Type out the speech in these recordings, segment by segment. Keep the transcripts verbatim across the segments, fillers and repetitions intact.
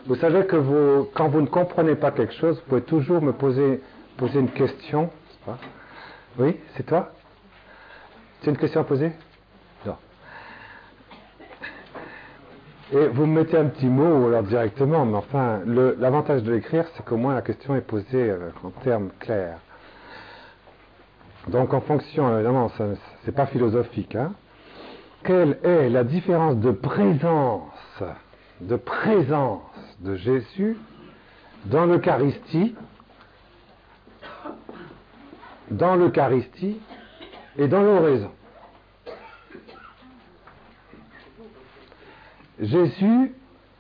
Vous savez que vous, quand vous ne comprenez pas quelque chose, vous pouvez toujours me poser, poser une question. Oui, c'est toi? Tu as une question à poser? Non. Et vous me mettez un petit mot ou alors directement, mais enfin, le, l'avantage de l'écrire, c'est qu'au moins la question est posée euh, en termes clairs. Donc en fonction, évidemment, ça, c'est pas philosophique, hein. Quelle est la différence de présence, de présence de Jésus dans l'Eucharistie, dans l'Eucharistie et dans l'oraison? Jésus,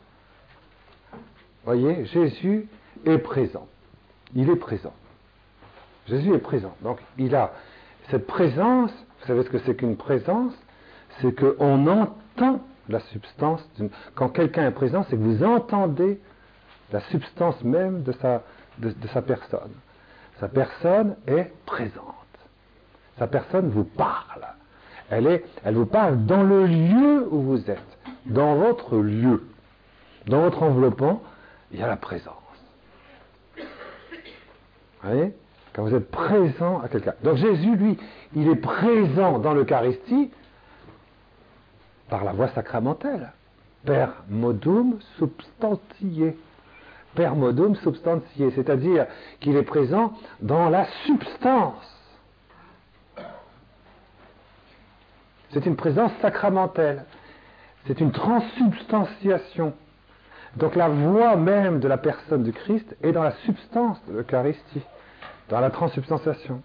voyez, Jésus est présent. Il est présent. Jésus est présent. Donc, il a cette présence. Vous savez ce que c'est qu'une présence? C'est qu'on entend la substance. D'une... Quand quelqu'un est présent, c'est que vous entendez la substance même de sa, de, de sa personne. Sa personne est présente. Sa personne vous parle. Elle, est, elle vous parle dans le lieu où vous êtes, dans votre lieu. Dans votre enveloppant, il y a la présence. Vous voyez? Quand vous êtes présent à quelqu'un. Donc Jésus, lui, il est présent dans l'Eucharistie par la voie sacramentelle. Per modum substantiae. Per modum substantiae. C'est-à-dire qu'il est présent dans la substance. C'est une présence sacramentelle. C'est une transsubstantiation. Donc la voix même de la personne du Christ est dans la substance de l'Eucharistie, dans la transsubstantiation.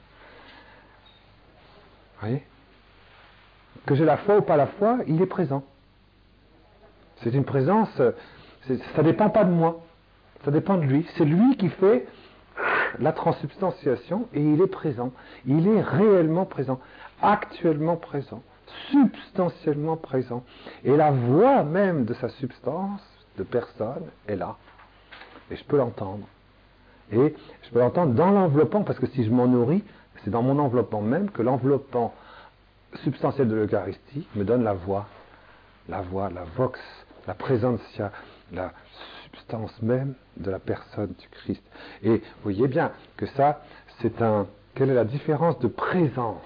Vous voyez? Que j'ai la foi ou pas la foi, il est présent. C'est une présence, c'est, ça ne dépend pas de moi, ça dépend de lui. C'est lui qui fait la transsubstantiation et il est présent. Il est réellement présent, actuellement présent, substantiellement présent. Et la voix même de sa substance, de personne, est là. Et je peux l'entendre. Et je peux l'entendre dans l'enveloppant, parce que si je m'en nourris, c'est dans mon enveloppant même que l'enveloppant substantiel de l'Eucharistie me donne la voix. La voix, la vox, la presentia, la substance même de la personne du Christ. Et vous voyez bien que ça, c'est un... Quelle est la différence de présence?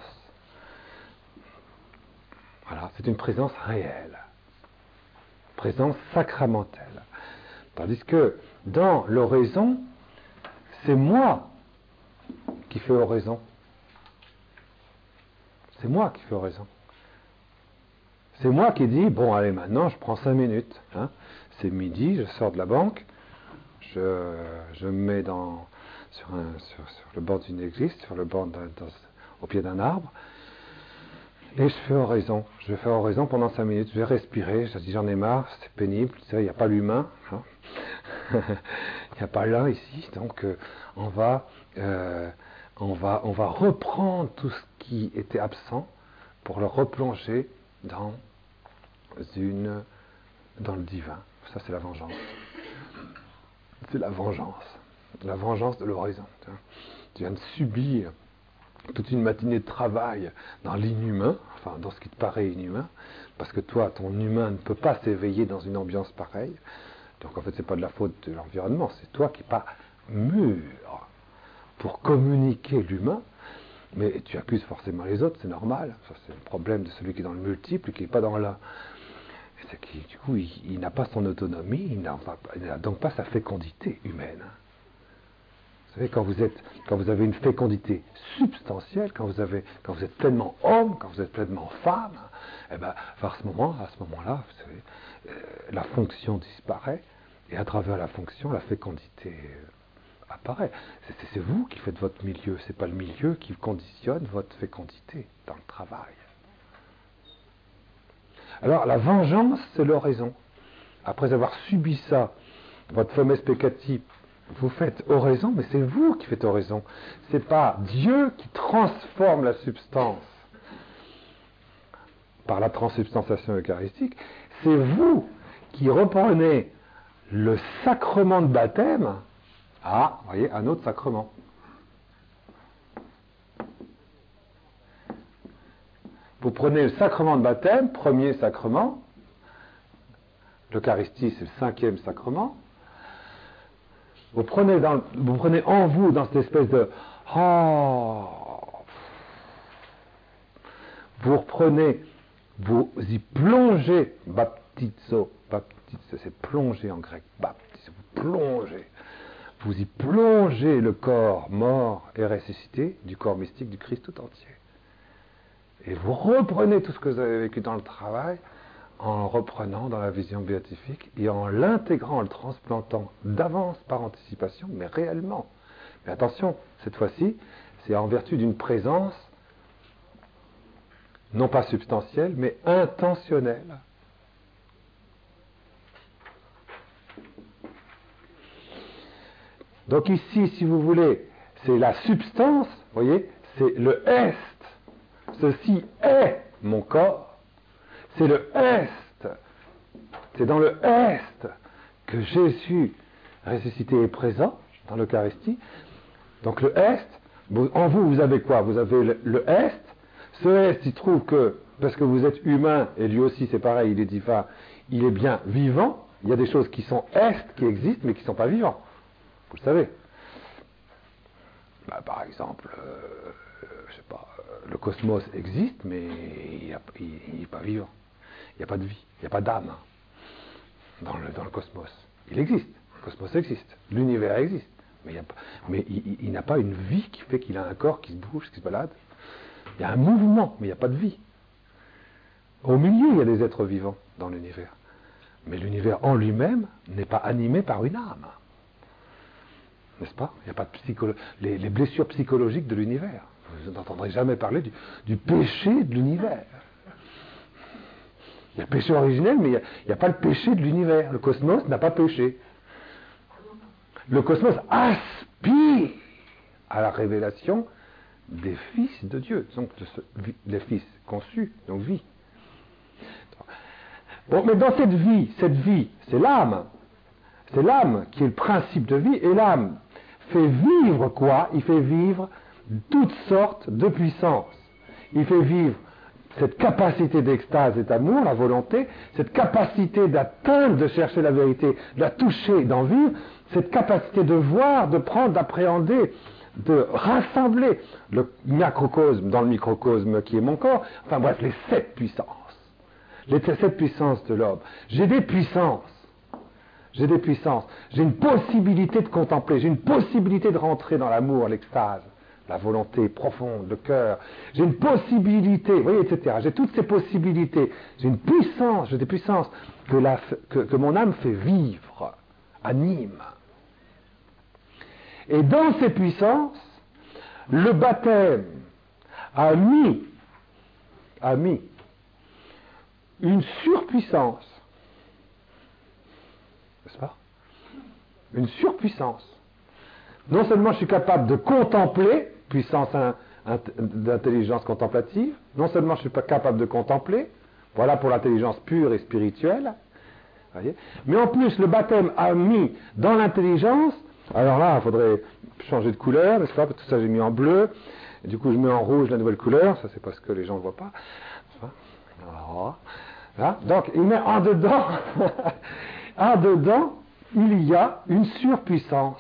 Voilà, c'est une présence réelle. Présence sacramentelle. Tandis que dans l'oraison, c'est moi qui fais oraison. C'est moi qui fais oraison. C'est moi qui dis, bon allez maintenant je prends cinq minutes. Hein. C'est midi, je sors de la banque, je, je me mets dans, sur, un, sur, sur le bord d'une église, sur le bord d'un, dans, au pied d'un arbre, et je fais oraison. Je vais faire oraison pendant cinq minutes, je vais respirer, je dis j'en ai marre, c'est pénible, tu sais, il n'y a pas l'humain, hein. Il n'y a pas là ici, donc euh, on, va, euh, on, va, on va reprendre tout ce qui était absent pour le replonger dans, une, dans le divin. Ça, c'est la vengeance. C'est la vengeance. La vengeance de l'oraison. Tu viens de subir toute une matinée de travail dans l'inhumain, enfin dans ce qui te paraît inhumain, parce que toi, ton humain ne peut pas s'éveiller dans une ambiance pareille. Donc en fait, c'est pas de la faute de l'environnement, c'est toi qui n'es pas mûr pour communiquer l'humain, mais tu accuses forcément les autres, c'est normal. Ça, c'est le problème de celui qui est dans le multiple et qui n'est pas dans l'un. C'est qu'il, du coup, il, il n'a pas son autonomie, il n'a, pas, il n'a donc pas sa fécondité humaine. Vous savez, quand vous êtes, quand vous avez une fécondité substantielle, quand vous avez, quand vous êtes pleinement homme, quand vous êtes pleinement femme, eh ben, à ce moment, à ce moment-là, vous savez, euh, la fonction disparaît, et à travers la fonction, la fécondité euh, apparaît. C'est, c'est, c'est vous qui faites votre milieu, c'est pas le milieu qui conditionne votre fécondité dans le travail. Alors, la vengeance, c'est l'oraison. Après avoir subi ça, votre faiblesse pécative, vous faites oraison, mais c'est vous qui faites oraison. C'est pas Dieu qui transforme la substance par la transsubstantiation eucharistique. C'est vous qui reprenez le sacrement de baptême à, vous voyez, un autre sacrement. Vous prenez le sacrement de baptême, premier sacrement, l'Eucharistie c'est le cinquième sacrement, Vous prenez, dans, vous prenez en vous, dans cette espèce de... Oh, vous reprenez, vous y plongez, baptizo, baptizo, c'est plonger en grec, baptizo, vous plongez. Vous y plongez le corps mort et ressuscité du corps mystique du Christ tout entier. Et vous reprenez tout ce que vous avez vécu dans le travail en reprenant dans la vision béatifique et en l'intégrant, en le transplantant d'avance par anticipation, mais réellement. Mais attention, cette fois-ci, c'est en vertu d'une présence non pas substantielle, mais intentionnelle. Donc ici, si vous voulez, c'est la substance, vous voyez, c'est le est. Ceci est mon corps. C'est le est. C'est dans le est que Jésus ressuscité est présent, dans l'Eucharistie. Donc le est, en vous, vous avez quoi? Vous avez le, le est. Ce est, il trouve que, parce que vous êtes humain, et lui aussi c'est pareil, il est divin, il est bien vivant. Il y a des choses qui sont est, qui existent, mais qui ne sont pas vivants. Vous le savez. Bah, par exemple, euh, je sais pas, euh, le cosmos existe, mais il n'est pas vivant. Il n'y a pas de vie, il n'y a pas d'âme dans le, dans le cosmos. Il existe, le cosmos existe, l'univers existe, mais, il, y a, mais il, il, il n'a pas une vie qui fait qu'il a un corps qui se bouge, qui se balade. Il y a un mouvement, mais il n'y a pas de vie. Au milieu, il y a des êtres vivants dans l'univers. Mais l'univers en lui-même n'est pas animé par une âme. N'est-ce pas? Il n'y a pas de psycholo... les, les blessures psychologiques de l'univers. Vous n'entendrez jamais parler du, du péché de l'univers. Il y a le péché originel, mais il n'y a, a pas le péché de l'univers. Le cosmos n'a pas péché. Le cosmos aspire à la révélation des fils de Dieu, donc de ce, les fils conçus, donc vie. Bon, mais dans cette vie, cette vie, c'est l'âme. C'est l'âme qui est le principe de vie, et l'âme fait vivre quoi? Il fait vivre toutes sortes de puissances. Il fait vivre cette capacité d'extase et d'amour, la volonté, cette capacité d'atteindre, de chercher la vérité, de la toucher, d'en vivre, cette capacité de voir, de prendre, d'appréhender, de rassembler le macrocosme dans le microcosme qui est mon corps, enfin bref, les sept puissances. Les sept puissances de l'homme. J'ai des puissances. J'ai des puissances. J'ai une possibilité de contempler. J'ai une possibilité de rentrer dans l'amour, l'extase, la volonté profonde, le cœur. J'ai une possibilité, vous voyez, et cetera. J'ai toutes ces possibilités. J'ai une puissance, j'ai des puissances que, la, que, que mon âme fait vivre, anime. Et dans ces puissances, le baptême a mis, a mis une surpuissance, n'est-ce pas? Une surpuissance. Non seulement je suis capable de contempler, puissance in, in, d'intelligence contemplative, non seulement je suis pas capable de contempler, voilà pour l'intelligence pure et spirituelle, voyez, mais en plus le baptême a mis dans l'intelligence, alors là il faudrait changer de couleur, n'est-ce pas? Tout ça j'ai mis en bleu, et du coup je mets en rouge la nouvelle couleur, ça c'est parce que les gens ne voient pas, voilà. Hein? Donc il met en dedans, en dedans, il y a une surpuissance,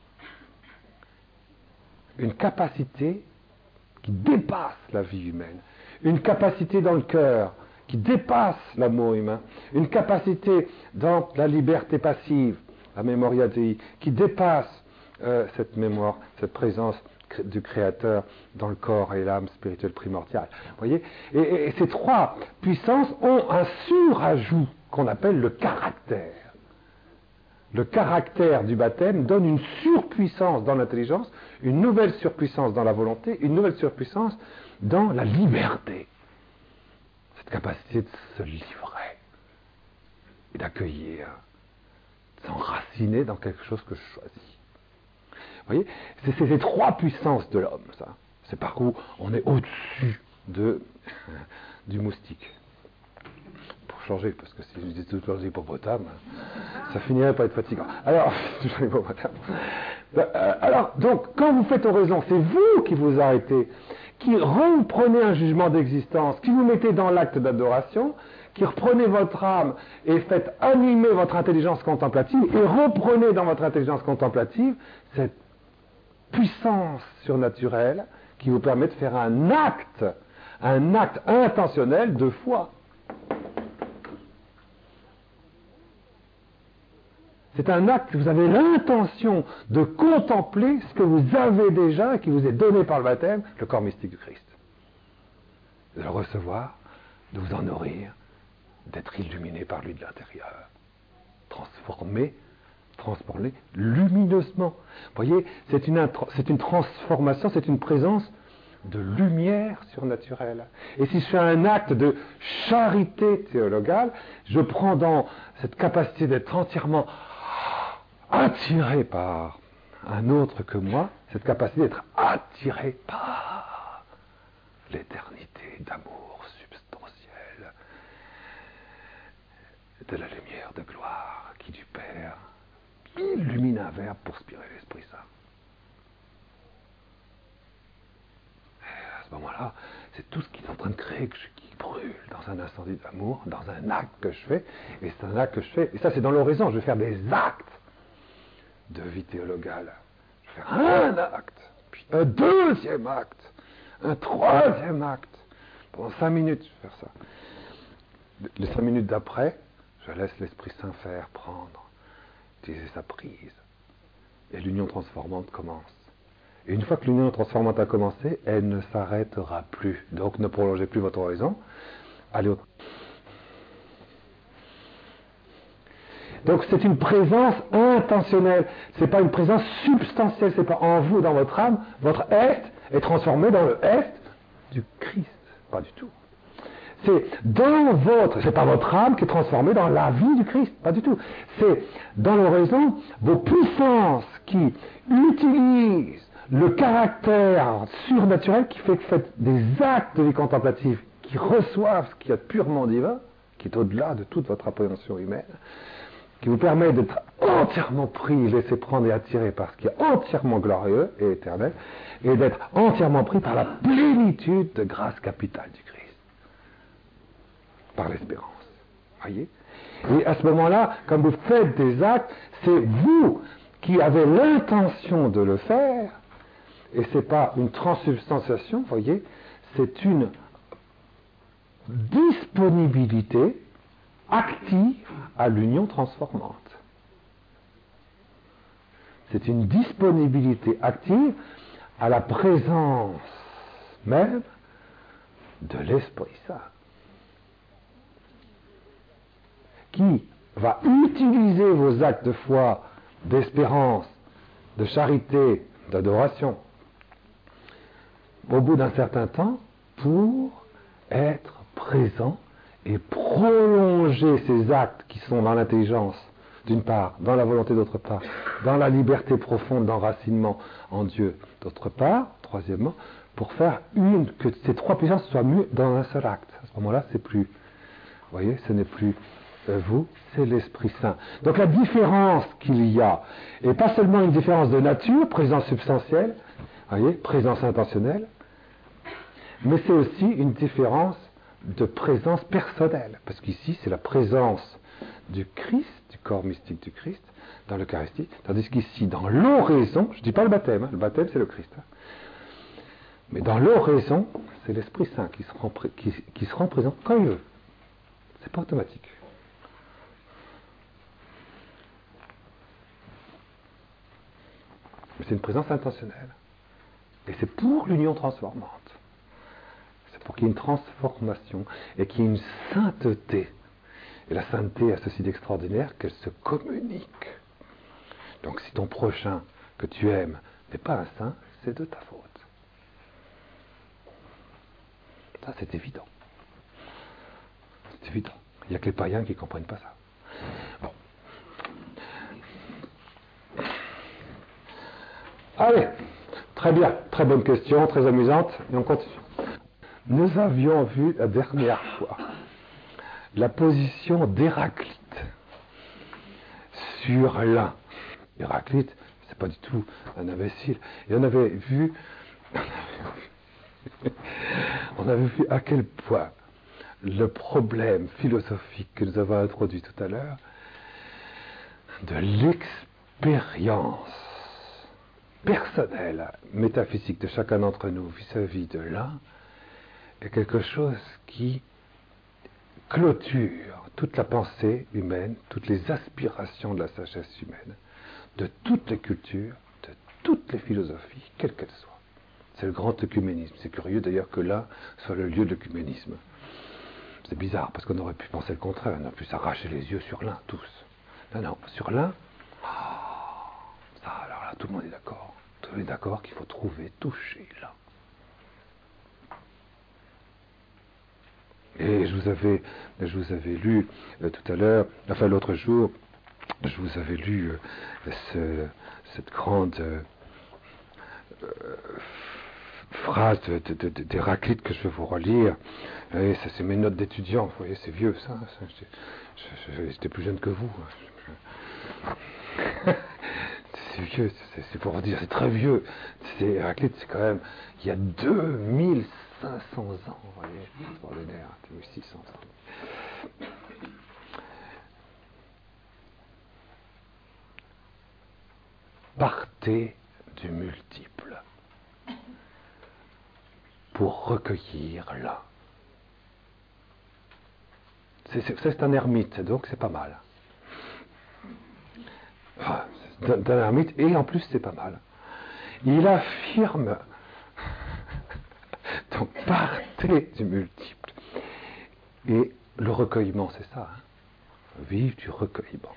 une capacité qui dépasse la vie humaine, une capacité dans le cœur qui dépasse l'amour humain, une capacité dans la liberté passive, la mémoria Dei, qui dépasse euh, cette mémoire, cette présence du Créateur dans le corps et l'âme spirituelle primordiale. Vous voyez, et, et, et ces trois puissances ont un surajout qu'on appelle le caractère. Le caractère du baptême donne une surpuissance dans l'intelligence, une nouvelle surpuissance dans la volonté, une nouvelle surpuissance dans la liberté. Cette capacité de se livrer et d'accueillir, de s'enraciner dans quelque chose que je choisis. Vous voyez, c'est, c'est ces trois puissances de l'homme, ça. C'est par où on est au-dessus de, du moustique. Pour changer, parce que si je dis toujours des hippopotames, ça finirait par être fatigant. Alors, toujours hippopotame. Alors, donc, quand vous faites oraison, c'est vous qui vous arrêtez, qui reprenez un jugement d'existence, qui vous mettez dans l'acte d'adoration, qui reprenez votre âme et faites animer votre intelligence contemplative et reprenez dans votre intelligence contemplative cette puissance surnaturelle qui vous permet de faire un acte, un acte intentionnel de foi. C'est un acte, vous avez l'intention de contempler ce que vous avez déjà et qui vous est donné par le baptême, le corps mystique du Christ. De le recevoir, de vous en nourrir, d'être illuminé par lui de l'intérieur. Transformé, transformé lumineusement. Vous voyez, c'est une, c'est une transformation, c'est une présence de lumière surnaturelle. Et si je fais un acte de charité théologale, je prends dans cette capacité d'être entièrement attiré par un autre que moi, cette capacité d'être attiré par l'éternité d'amour substantiel, de la lumière de gloire qui du Père illumine un verbe pour spirer l'Esprit Saint. Et à ce moment-là, c'est tout ce qui est en train de créer, que je, qui brûle dans un incendie d'amour, dans un acte que je fais, et c'est un acte que je fais, et ça c'est dans l'oraison, je vais faire des actes de vie théologale. Je vais faire un acte, puis un deuxième acte, un troisième acte. Pendant cinq minutes, je vais faire ça. Les cinq minutes d'après, je laisse l'Esprit Saint faire, prendre, utiliser sa prise. Et l'union transformante commence. Et une fois que l'union transformante a commencé, elle ne s'arrêtera plus. Donc ne prolongez plus votre horizon. Allez au... Donc c'est une présence intentionnelle. C'est pas une présence substantielle. C'est pas en vous, dans votre âme. Votre est est transformé dans le est du Christ. Pas du tout. C'est dans votre, c'est pas votre âme qui est transformée dans la vie du Christ. Pas du tout. C'est dans l'oraison vos puissances qui utilisent le caractère surnaturel qui fait que vous faites des actes de vie contemplative qui reçoivent ce qu'il y a de purement divin, qui est au-delà de toute votre appréhension humaine, qui vous permet d'être entièrement pris, laissé prendre et attiré par ce qui est entièrement glorieux et éternel, et d'être entièrement pris par la plénitude de grâce capitale du Christ, par l'espérance. Voyez ? Et à ce moment-là, comme vous faites des actes, c'est vous qui avez l'intention de le faire, et ce n'est pas une transsubstantiation, vous voyez, c'est une disponibilité active à l'union transformante. C'est une disponibilité active à la présence même de l'Esprit Saint, qui va utiliser vos actes de foi, d'espérance, de charité, d'adoration, au bout d'un certain temps, pour être présent et prolonger ces actes qui sont dans l'intelligence, d'une part, dans la volonté d'autre part, dans la liberté profonde d'enracinement en Dieu d'autre part, troisièmement, pour faire une, que ces trois puissances soient mieux dans un seul acte. À ce moment-là, c'est plus, vous voyez, ce n'est plus euh, vous, c'est l'Esprit Saint. Donc la différence qu'il y a, et pas seulement une différence de nature, présence substantielle, vous voyez, présence intentionnelle, mais c'est aussi une différence de présence personnelle, parce qu'ici c'est la présence du Christ, du corps mystique du Christ, dans l'Eucharistie, tandis qu'ici, dans l'oraison, je ne dis pas le baptême, hein, le baptême c'est le Christ, hein, mais dans l'oraison, c'est l'Esprit Saint qui se, rend pré- qui, qui se rend présent quand il veut. C'est pas automatique. Mais c'est une présence intentionnelle. Et c'est pour l'union transformante. Pour qu'il y ait une transformation et qu'il y ait une sainteté. Et la sainteté a ceci d'extraordinaire qu'elle se communique. Donc si ton prochain que tu aimes n'est pas un saint, c'est de ta faute. Ça c'est évident. C'est évident. Il n'y a que les païens qui ne comprennent pas ça. Bon. Allez, très bien, très bonne question, très amusante, et on continue. Nous avions vu la dernière fois la position d'Héraclite sur l'un. Héraclite, c'est pas du tout un imbécile. Et on avait vu, on avait vu à quel point le problème philosophique que nous avons introduit tout à l'heure de l'expérience personnelle, métaphysique de chacun d'entre nous vis-à-vis de l'un est quelque chose qui clôture toute la pensée humaine, toutes les aspirations de la sagesse humaine, de toutes les cultures, de toutes les philosophies, quelles qu'elles soient. C'est le grand œcuménisme. C'est curieux d'ailleurs que là soit le lieu de l'œcuménisme. C'est bizarre, parce qu'on aurait pu penser le contraire, on aurait pu s'arracher les yeux sur l'un, tous. Non, non, sur l'un, oh, ça, alors là, tout le monde est d'accord. Tout le monde est d'accord qu'il faut trouver, toucher l'un. Et je vous avais, je vous avais lu euh, tout à l'heure, enfin l'autre jour, je vous avais lu euh, ce, cette grande euh, euh, phrase de, de, de, de, d'Héraclite que je vais vous relire. Et ça, c'est mes notes d'étudiant, vous voyez, c'est vieux ça. ça je, je, j'étais plus jeune que vous. C'est vieux, c'est, c'est pour vous dire, c'est très vieux. C'est, Héraclite, c'est quand même, il y a deux mille cinq cents ans, vous voyez, c'est extraordinaire, deux mille six cents ans. Partez du multiple pour recueillir l'un. C'est, c'est, c'est un ermite, donc c'est pas mal. Enfin, c'est un ermite, et en plus c'est pas mal. Il affirme, donc partez du multiple. Et le recueillement, c'est ça. Hein. Vive du recueillement.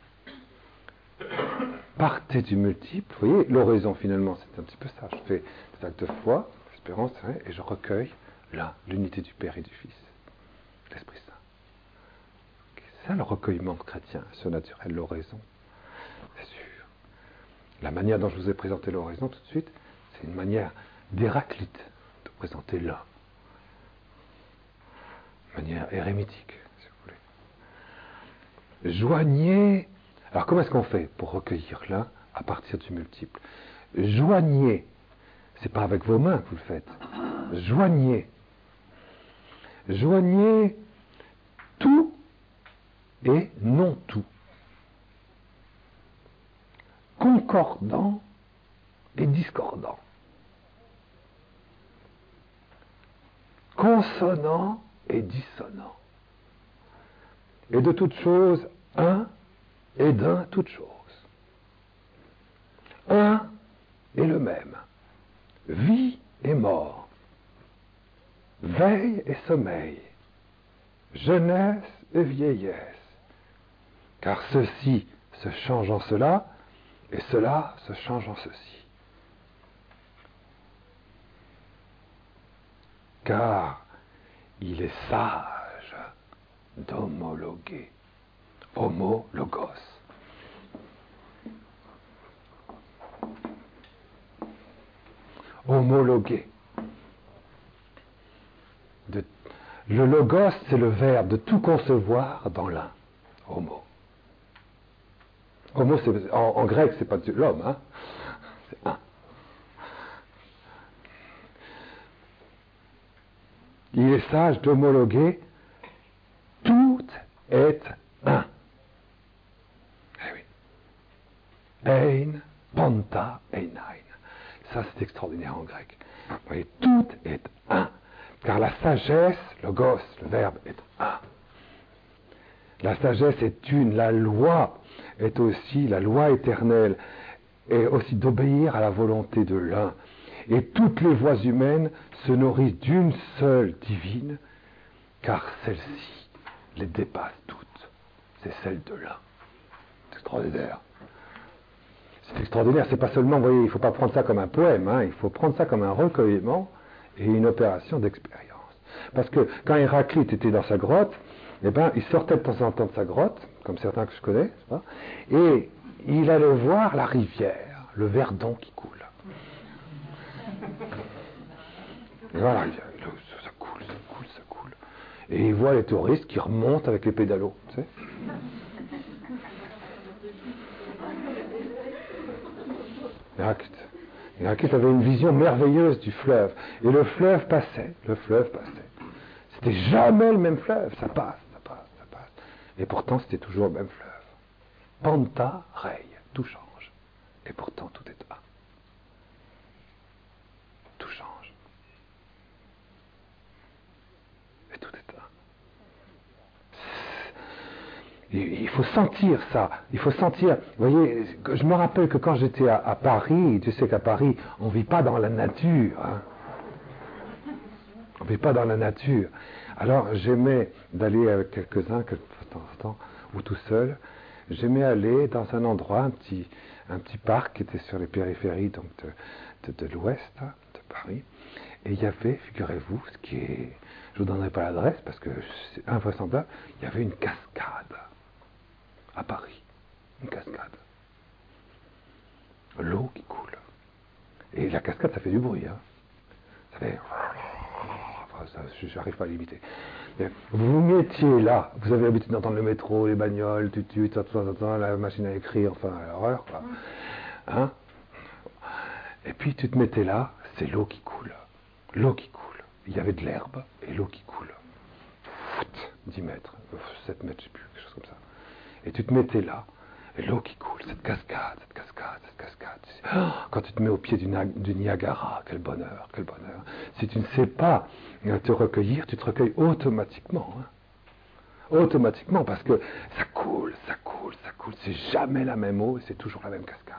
Partez du multiple. Vous voyez, l'oraison finalement, c'est un petit peu ça. Je fais des actes de foi, d'espérance, et je recueille là, l'unité du Père et du Fils, l'Esprit Saint. C'est ça le recueillement chrétien, surnaturel, l'oraison. C'est sûr. La manière dont je vous ai présenté l'oraison tout de suite, c'est une manière d'Héraclite de présenter l'un. Manière érémitique, si vous voulez. Joignez. Alors comment est-ce qu'on fait pour recueillir l'un à partir du multiple? Joignez. C'est pas avec vos mains que vous le faites. Joignez. Joignez tout et non tout. Concordant et discordant. Consonant et dissonant. Et de toute chose, un et d'un toute chose. Un et le même. Vie et mort. Veille et sommeil. Jeunesse et vieillesse. Car ceci se change en cela, et cela se change en ceci. Car il est sage d'homologuer. Homo logos. Homologuer. De, le logos, c'est le verbe de tout concevoir dans l'un. Homo. Homo, c'est, en, en grec, c'est pas l'homme, hein. C'est un. Il est sage d'homologuer. Tout est un. Ein, panta, einain. Ça, c'est extraordinaire en grec. Vous voyez, tout est un. Car la sagesse, logos, le verbe, est un. La sagesse est une. La loi est aussi, la loi éternelle, est aussi d'obéir à la volonté de l'un. Et toutes les voies humaines se nourrissent d'une seule divine, car celle-ci les dépasse toutes. C'est celle de l'un. C'est extraordinaire. C'est extraordinaire, c'est pas seulement, vous voyez, il ne faut pas prendre ça comme un poème, hein, il faut prendre ça comme un recueillement et une opération d'expérience. Parce que quand Héraclite était dans sa grotte, eh ben, il sortait de temps en temps de sa grotte, comme certains que je connais, pas, et il allait voir la rivière, le Verdon qui coule. Et voilà, la rivière, ça coule, ça coule, ça coule. Et il voit les touristes qui remontent avec les pédalos, tu sais. Héraclite. Héraclite avait une vision merveilleuse du fleuve. Et le fleuve passait, le fleuve passait. C'était jamais le même fleuve, ça passe, ça passe, ça passe. Et pourtant, c'était toujours le même fleuve. Panta, Rei, tout change. Et pourtant, tout est un. Tout change. Et tout est un. Il faut sentir ça. Il faut sentir. Vous voyez, je me rappelle que quand j'étais à, à Paris, tu sais qu'à Paris, on ne vit pas dans la nature. Hein. On ne vit pas dans la nature. Alors, j'aimais d'aller avec quelques-uns, de temps en temps, ou tout seul. J'aimais aller dans un endroit, un petit, un petit parc qui était sur les périphéries donc de, de, de l'ouest de Paris. Et il y avait, figurez-vous, ce qui est... Je ne vous donnerai pas l'adresse parce que c'est invraisemblable, il y avait une cascade à Paris. Une cascade. L'eau qui coule. Et la cascade, ça fait du bruit. Hein. Ça fait... Enfin, ça, je n'arrive pas à l'imiter. Mais vous vous mettiez là, vous avez l'habitude d'entendre le métro, les bagnoles, tu tu, la machine à écrire, enfin, l'horreur, quoi. Hein? Et puis tu te mettais là, c'est l'eau qui coule. L'eau qui coule. Il y avait de l'herbe et l'eau qui coule. dix mètres, sept mètres, je ne sais plus, quelque chose comme ça. Et tu te mettais là, et l'eau qui coule, cette cascade, cette cascade, cette cascade. Quand tu te mets au pied du, du Niagara, quel bonheur, quel bonheur. Si tu ne sais pas te recueillir, tu te recueilles automatiquement. Hein. Automatiquement, parce que ça coule, ça coule, ça coule. C'est jamais la même eau et c'est toujours la même cascade.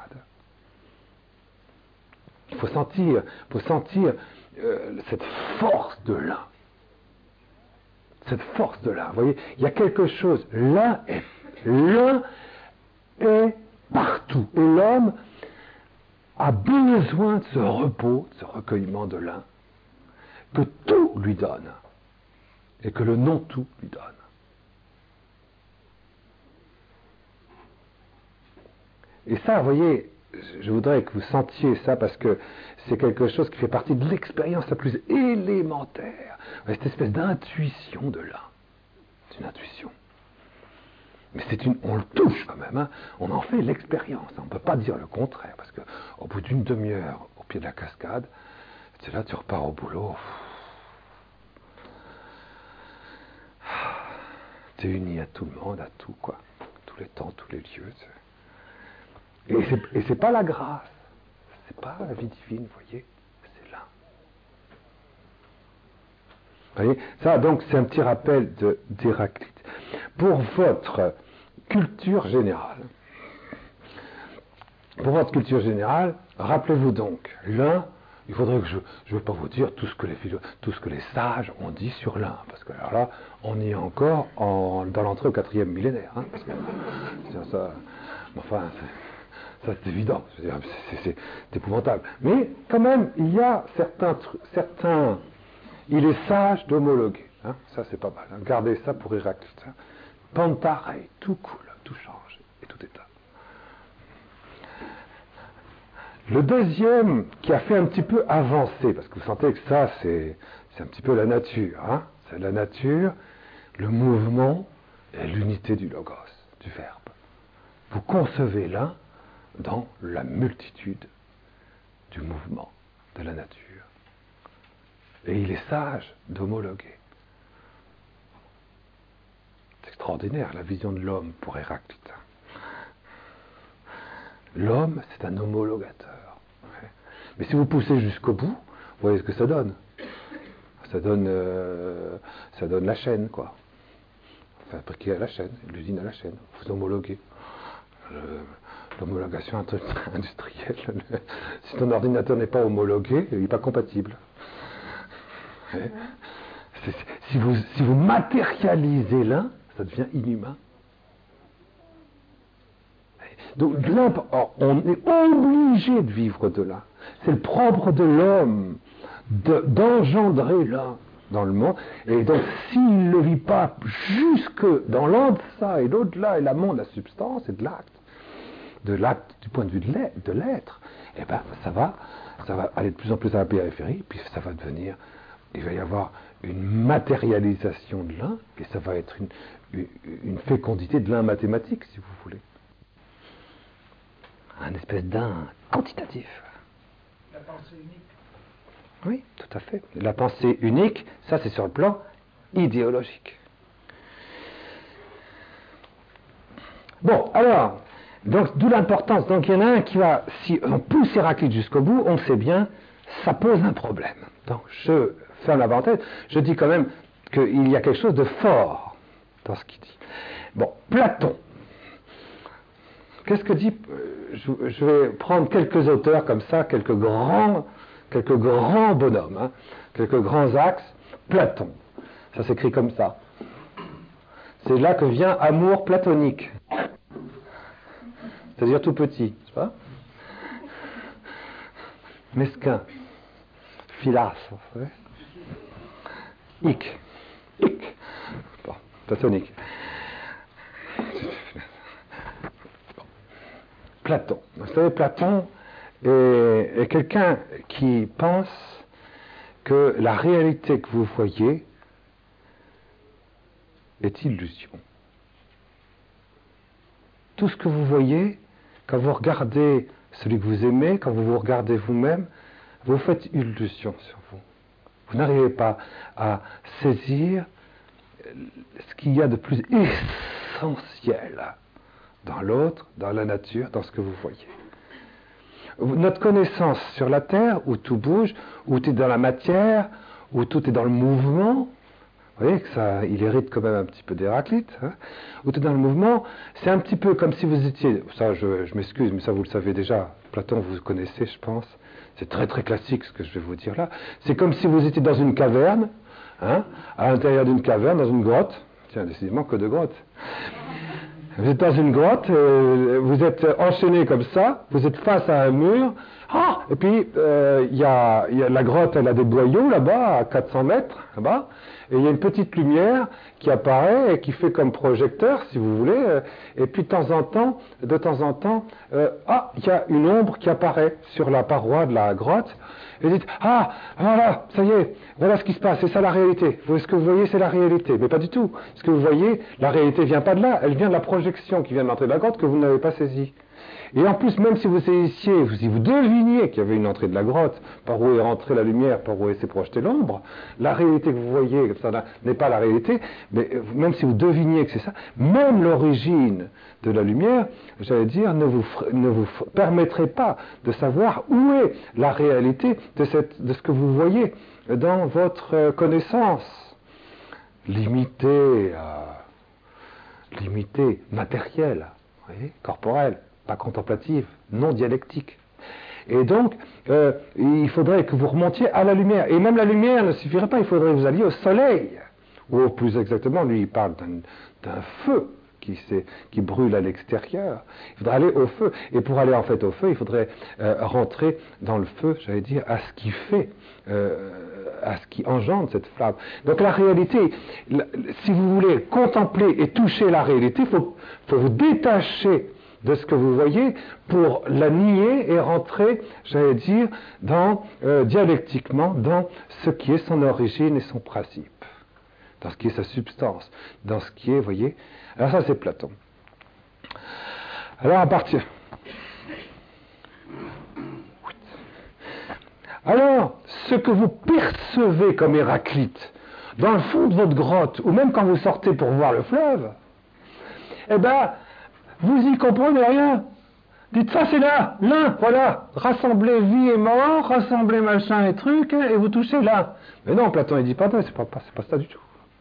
Il faut sentir, il faut sentir euh, cette force de l'un. Cette force de l'un. Vous voyez, il y a quelque chose. L'un est, l'un est partout. Et l'homme a besoin de ce repos, de ce recueillement de l'un, que tout lui donne, et que le non-tout lui donne. Et ça, vous voyez, je voudrais que vous sentiez ça, parce que c'est quelque chose qui fait partie de l'expérience la plus élémentaire, cette espèce d'intuition de l'un. C'est une intuition. Mais c'est une, on le touche quand même, hein. On en fait l'expérience. On ne peut pas dire le contraire, parce qu'au bout d'une demi-heure, au pied de la cascade, c'est là tu repars au boulot. Tu es uni à tout le monde, à tout, quoi. Tous les temps, tous les lieux. Et c'est, et c'est pas la grâce, c'est pas la vie divine, vous voyez, c'est là. Vous voyez, ça donc c'est un petit rappel de, d'Héraclite. Pour votre culture générale, pour votre culture générale, rappelez-vous donc, l'un, il faudrait que je ne vais pas vous dire tout ce que les philo, tout ce que les sages ont dit sur l'un, parce que alors là, on y est encore en, dans l'entrée au quatrième millénaire, hein, parce que ça, ça, enfin, c'est, ça c'est évident, c'est, c'est, c'est, c'est épouvantable. Mais quand même, il y a certains, certains, il est sage d'homologuer, hein, ça c'est pas mal. Hein, gardez ça pour Héraclite. Hein. Panta Rei, tout coule, tout change et tout est un. Le deuxième qui a fait un petit peu avancer, parce que vous sentez que ça c'est, c'est un petit peu la nature, hein, c'est la nature, le mouvement et l'unité du logos, du verbe. Vous concevez l'un dans la multitude du mouvement de la nature. Et il est sage d'homologuer. C'est extraordinaire la vision de l'homme pour Héraclite. L'homme, c'est un homologateur. Mais si vous poussez jusqu'au bout, vous voyez ce que ça donne. Ça donne, euh, ça donne la chaîne, quoi. Fabriquer à la chaîne, l'usine à la chaîne. Vous homologuez. Le, l'homologation industrielle. Le, si ton ordinateur n'est pas homologué, il n'est pas compatible. C'est, c'est, si, vous, si vous matérialisez l'un, ça devient inhumain. Donc l'un, on est obligé de vivre de l'un. C'est le propre de l'homme de, d'engendrer l'un dans le monde. Et donc s'il ne le vit pas jusque dans l'en-deçà et l'au-delà et l'amont de la substance et de l'acte, de l'acte du point de vue de l'être, de l'être eh ben ça va, ça va aller de plus en plus à la périphérie, puis ça va devenir, il va y avoir une matérialisation de l'un, et ça va être une, une, une fécondité de l'un mathématique, si vous voulez. Un espèce d'un quantitatif. La pensée unique. Oui, tout à fait. La pensée unique, ça c'est sur le plan idéologique. Bon, alors, donc d'où l'importance. Donc il y en a un qui va, si on pousse Héraclite jusqu'au bout, on sait bien, ça pose un problème. Donc je ferme la parenthèse, je dis quand même qu'il y a quelque chose de fort dans ce qu'il dit. Bon, Platon. Qu'est-ce que dit, je, je vais prendre quelques auteurs comme ça, quelques grands, quelques grands bonhommes, hein, quelques grands axes. Platon, ça s'écrit comme ça. C'est là que vient amour platonique. C'est-à-dire tout petit, n'est-ce pas? Mesquin. Philas. Ic. Ic. Bon, platonique. Platon. Vous savez, Platon est, est quelqu'un qui pense que la réalité que vous voyez est illusion. Tout ce que vous voyez, quand vous regardez celui que vous aimez, quand vous vous regardez vous-même, vous faites illusion sur vous. Vous n'arrivez pas à saisir ce qu'il y a de plus essentiel dans l'autre, dans la nature, dans ce que vous voyez. Notre connaissance sur la Terre, où tout bouge, où tout est dans la matière, où tout est dans le mouvement, vous voyez que ça, il hérite quand même un petit peu d'Héraclite, hein, où tout est dans le mouvement, c'est un petit peu comme si vous étiez, ça je, je m'excuse, mais ça vous le savez déjà, Platon vous connaissez je pense, c'est très très classique ce que je vais vous dire là, c'est comme si vous étiez dans une caverne, hein, à l'intérieur d'une caverne, dans une grotte, tiens décidément que de grottes. Vous êtes dans une grotte, euh, vous êtes enchaîné comme ça, vous êtes face à un mur, ah, et puis euh, y a, y a, la grotte, elle a des boyaux là-bas, à quatre cents mètres, là-bas, et il y a une petite lumière qui apparaît et qui fait comme projecteur, si vous voulez, euh, et puis de temps en temps, de temps en temps, euh, ah, il y a une ombre qui apparaît sur la paroi de la grotte, et vous dites, ah, voilà, ça y est, voilà ce qui se passe, c'est ça la réalité. Ce que vous voyez, c'est la réalité. Mais pas du tout. Ce que vous voyez, la réalité ne vient pas de là, elle vient de la projection qui vient de l'entrée de la grotte que vous n'avez pas saisie. Et en plus, même si vous saissiez, si vous deviniez qu'il y avait une entrée de la grotte, par où est rentrée la lumière, par où s'est projetée l'ombre, la réalité que vous voyez comme ça n'est pas la réalité, mais même si vous deviniez que c'est ça, même l'origine de la lumière, j'allais dire, ne vous, ne vous permettrait pas de savoir où est la réalité de, cette, de ce que vous voyez dans votre connaissance limitée, euh, limitée, matérielle, vous voyez, corporelle, pas contemplative, non dialectique. Et donc, euh, il faudrait que vous remontiez à la lumière. Et même la lumière ne suffirait pas, il faudrait que vous alliez au soleil. Ou plus exactement, lui, il parle d'un, d'un feu qui, qui brûle à l'extérieur. Il faudrait aller au feu. Et pour aller en fait au feu, il faudrait euh, rentrer dans le feu, j'allais dire, à ce qui fait, euh, à ce qui engendre cette flamme. Donc la réalité, la, si vous voulez contempler et toucher la réalité, il faut, faut vous détacher de ce que vous voyez pour la nier et rentrer, j'allais dire, dans, euh, dialectiquement dans ce qui est son origine et son principe, dans ce qui est sa substance, dans ce qui est, vous voyez, alors ça c'est Platon. Alors à partir... Alors, ce que vous percevez comme Héraclite, dans le fond de votre grotte, ou même quand vous sortez pour voir le fleuve, eh ben, vous y comprenez rien. Dites ça c'est là, l'un, voilà, rassemblez vie et mort, rassemblez machin et truc, et vous touchez là. Mais non, Platon il dit pas, c'est pas, c'est pas ça du tout.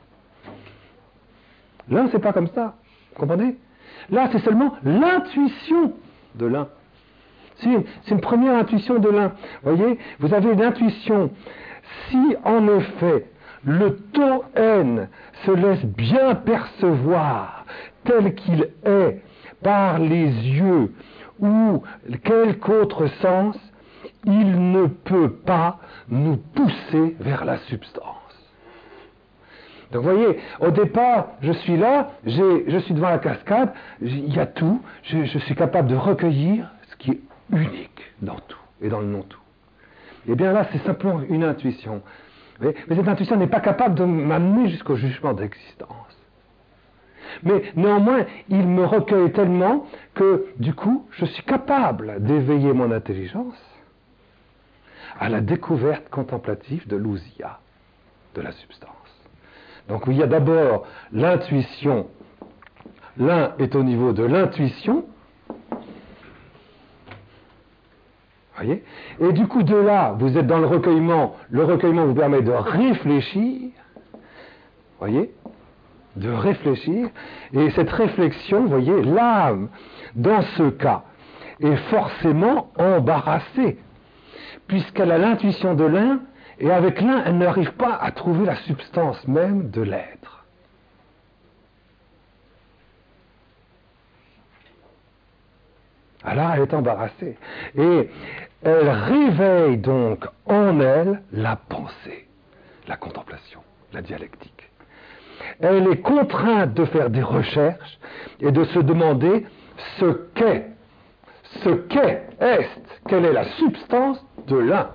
L'un c'est pas comme ça, vous comprenez? Là c'est seulement l'intuition de l'un. C'est, c'est une première intuition de l'un. Vous voyez, vous avez une intuition. Si en effet le taux N se laisse bien percevoir tel qu'il est par les yeux ou quelque autre sens, il ne peut pas nous pousser vers la substance. Donc vous voyez, au départ, je suis là, j'ai, je suis devant la cascade, il y a tout, je, je suis capable de recueillir ce qui est unique dans tout et dans le non-tout. Et bien là, c'est simplement une intuition. Mais, mais cette intuition n'est pas capable de m'amener jusqu'au jugement d'existence. Mais néanmoins, il me recueille tellement que, du coup, je suis capable d'éveiller mon intelligence à la découverte contemplative de l'ousia, de la substance. Donc il y a d'abord l'intuition. L'un est au niveau de l'intuition. Voyez ? Et du coup, de là, vous êtes dans le recueillement. Le recueillement vous permet de réfléchir. Voyez ? De réfléchir. Et cette réflexion, vous voyez, l'âme, dans ce cas, est forcément embarrassée, puisqu'elle a l'intuition de l'un, et avec l'un, elle n'arrive pas à trouver la substance même de l'être. Alors, elle est embarrassée. Et elle réveille donc en elle la pensée, la contemplation, la dialectique. Elle est contrainte de faire des recherches et de se demander ce qu'est, ce qu'est, est, quelle est la substance de l'un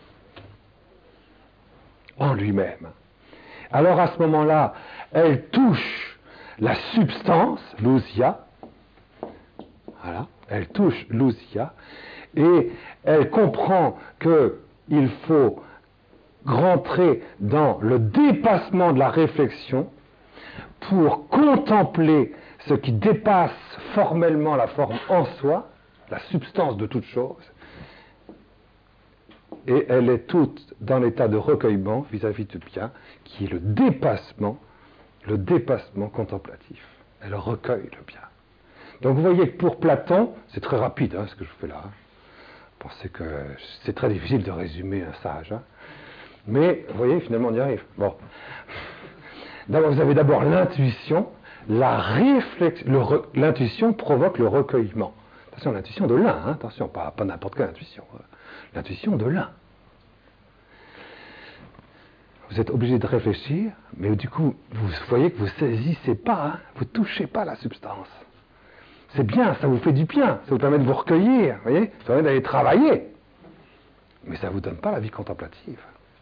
en lui-même. Alors à ce moment-là, elle touche la substance, l'ousia, voilà, elle touche l'ousia, et elle comprend qu'il faut rentrer dans le dépassement de la réflexion pour contempler ce qui dépasse formellement la forme en soi, la substance de toute chose, et elle est toute dans l'état de recueillement vis-à-vis du bien, qui est le dépassement, le dépassement contemplatif. Elle recueille le bien. Donc vous voyez que pour Platon, c'est très rapide hein, ce que je fais là. Vous pensez que c'est très difficile de résumer un sage. Hein. Mais vous voyez, finalement on y arrive. Bon. D'abord, vous avez d'abord l'intuition. La réflexion, le re, l'intuition provoque le recueillement. Attention, l'intuition de l'un, hein, attention, pas, pas n'importe quelle intuition. L'intuition de l'un. Vous êtes obligé de réfléchir, mais du coup, vous voyez que vous ne saisissez pas, hein, vous ne touchez pas la substance. C'est bien, ça vous fait du bien, ça vous permet de vous recueillir, vous voyez, ça vous permet d'aller travailler. Mais ça ne vous donne pas la vie contemplative.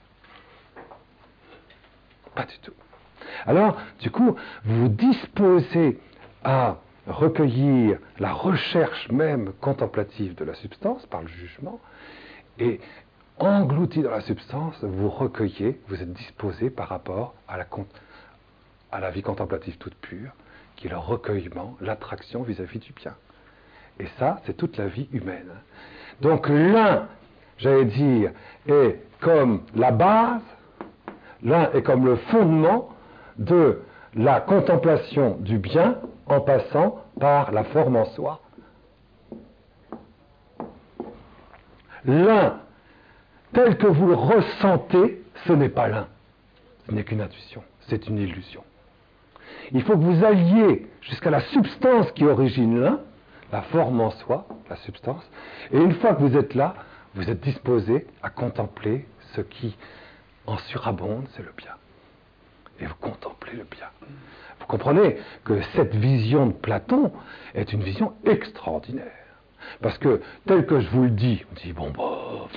Pas du tout. Alors, du coup, vous vous disposez à recueillir la recherche même contemplative de la substance par le jugement, et englouti dans la substance, vous recueillez, vous êtes disposé par rapport à la, à la vie contemplative toute pure, qui est le recueillement, l'attraction vis-à-vis du bien. Et ça, c'est toute la vie humaine. Donc l'un, j'allais dire, est comme la base, l'un est comme le fondement de la contemplation du bien en passant par la forme en soi. L'un, tel que vous le ressentez, ce n'est pas l'un. Ce n'est qu'une intuition, c'est une illusion. Il faut que vous alliez jusqu'à la substance qui origine l'un, la forme en soi, la substance, et une fois que vous êtes là, vous êtes disposé à contempler ce qui en surabonde, c'est le bien. Et vous contemplez le bien. Vous comprenez que cette vision de Platon est une vision extraordinaire. Parce que, tel que je vous le dis, on dit, bon, bah...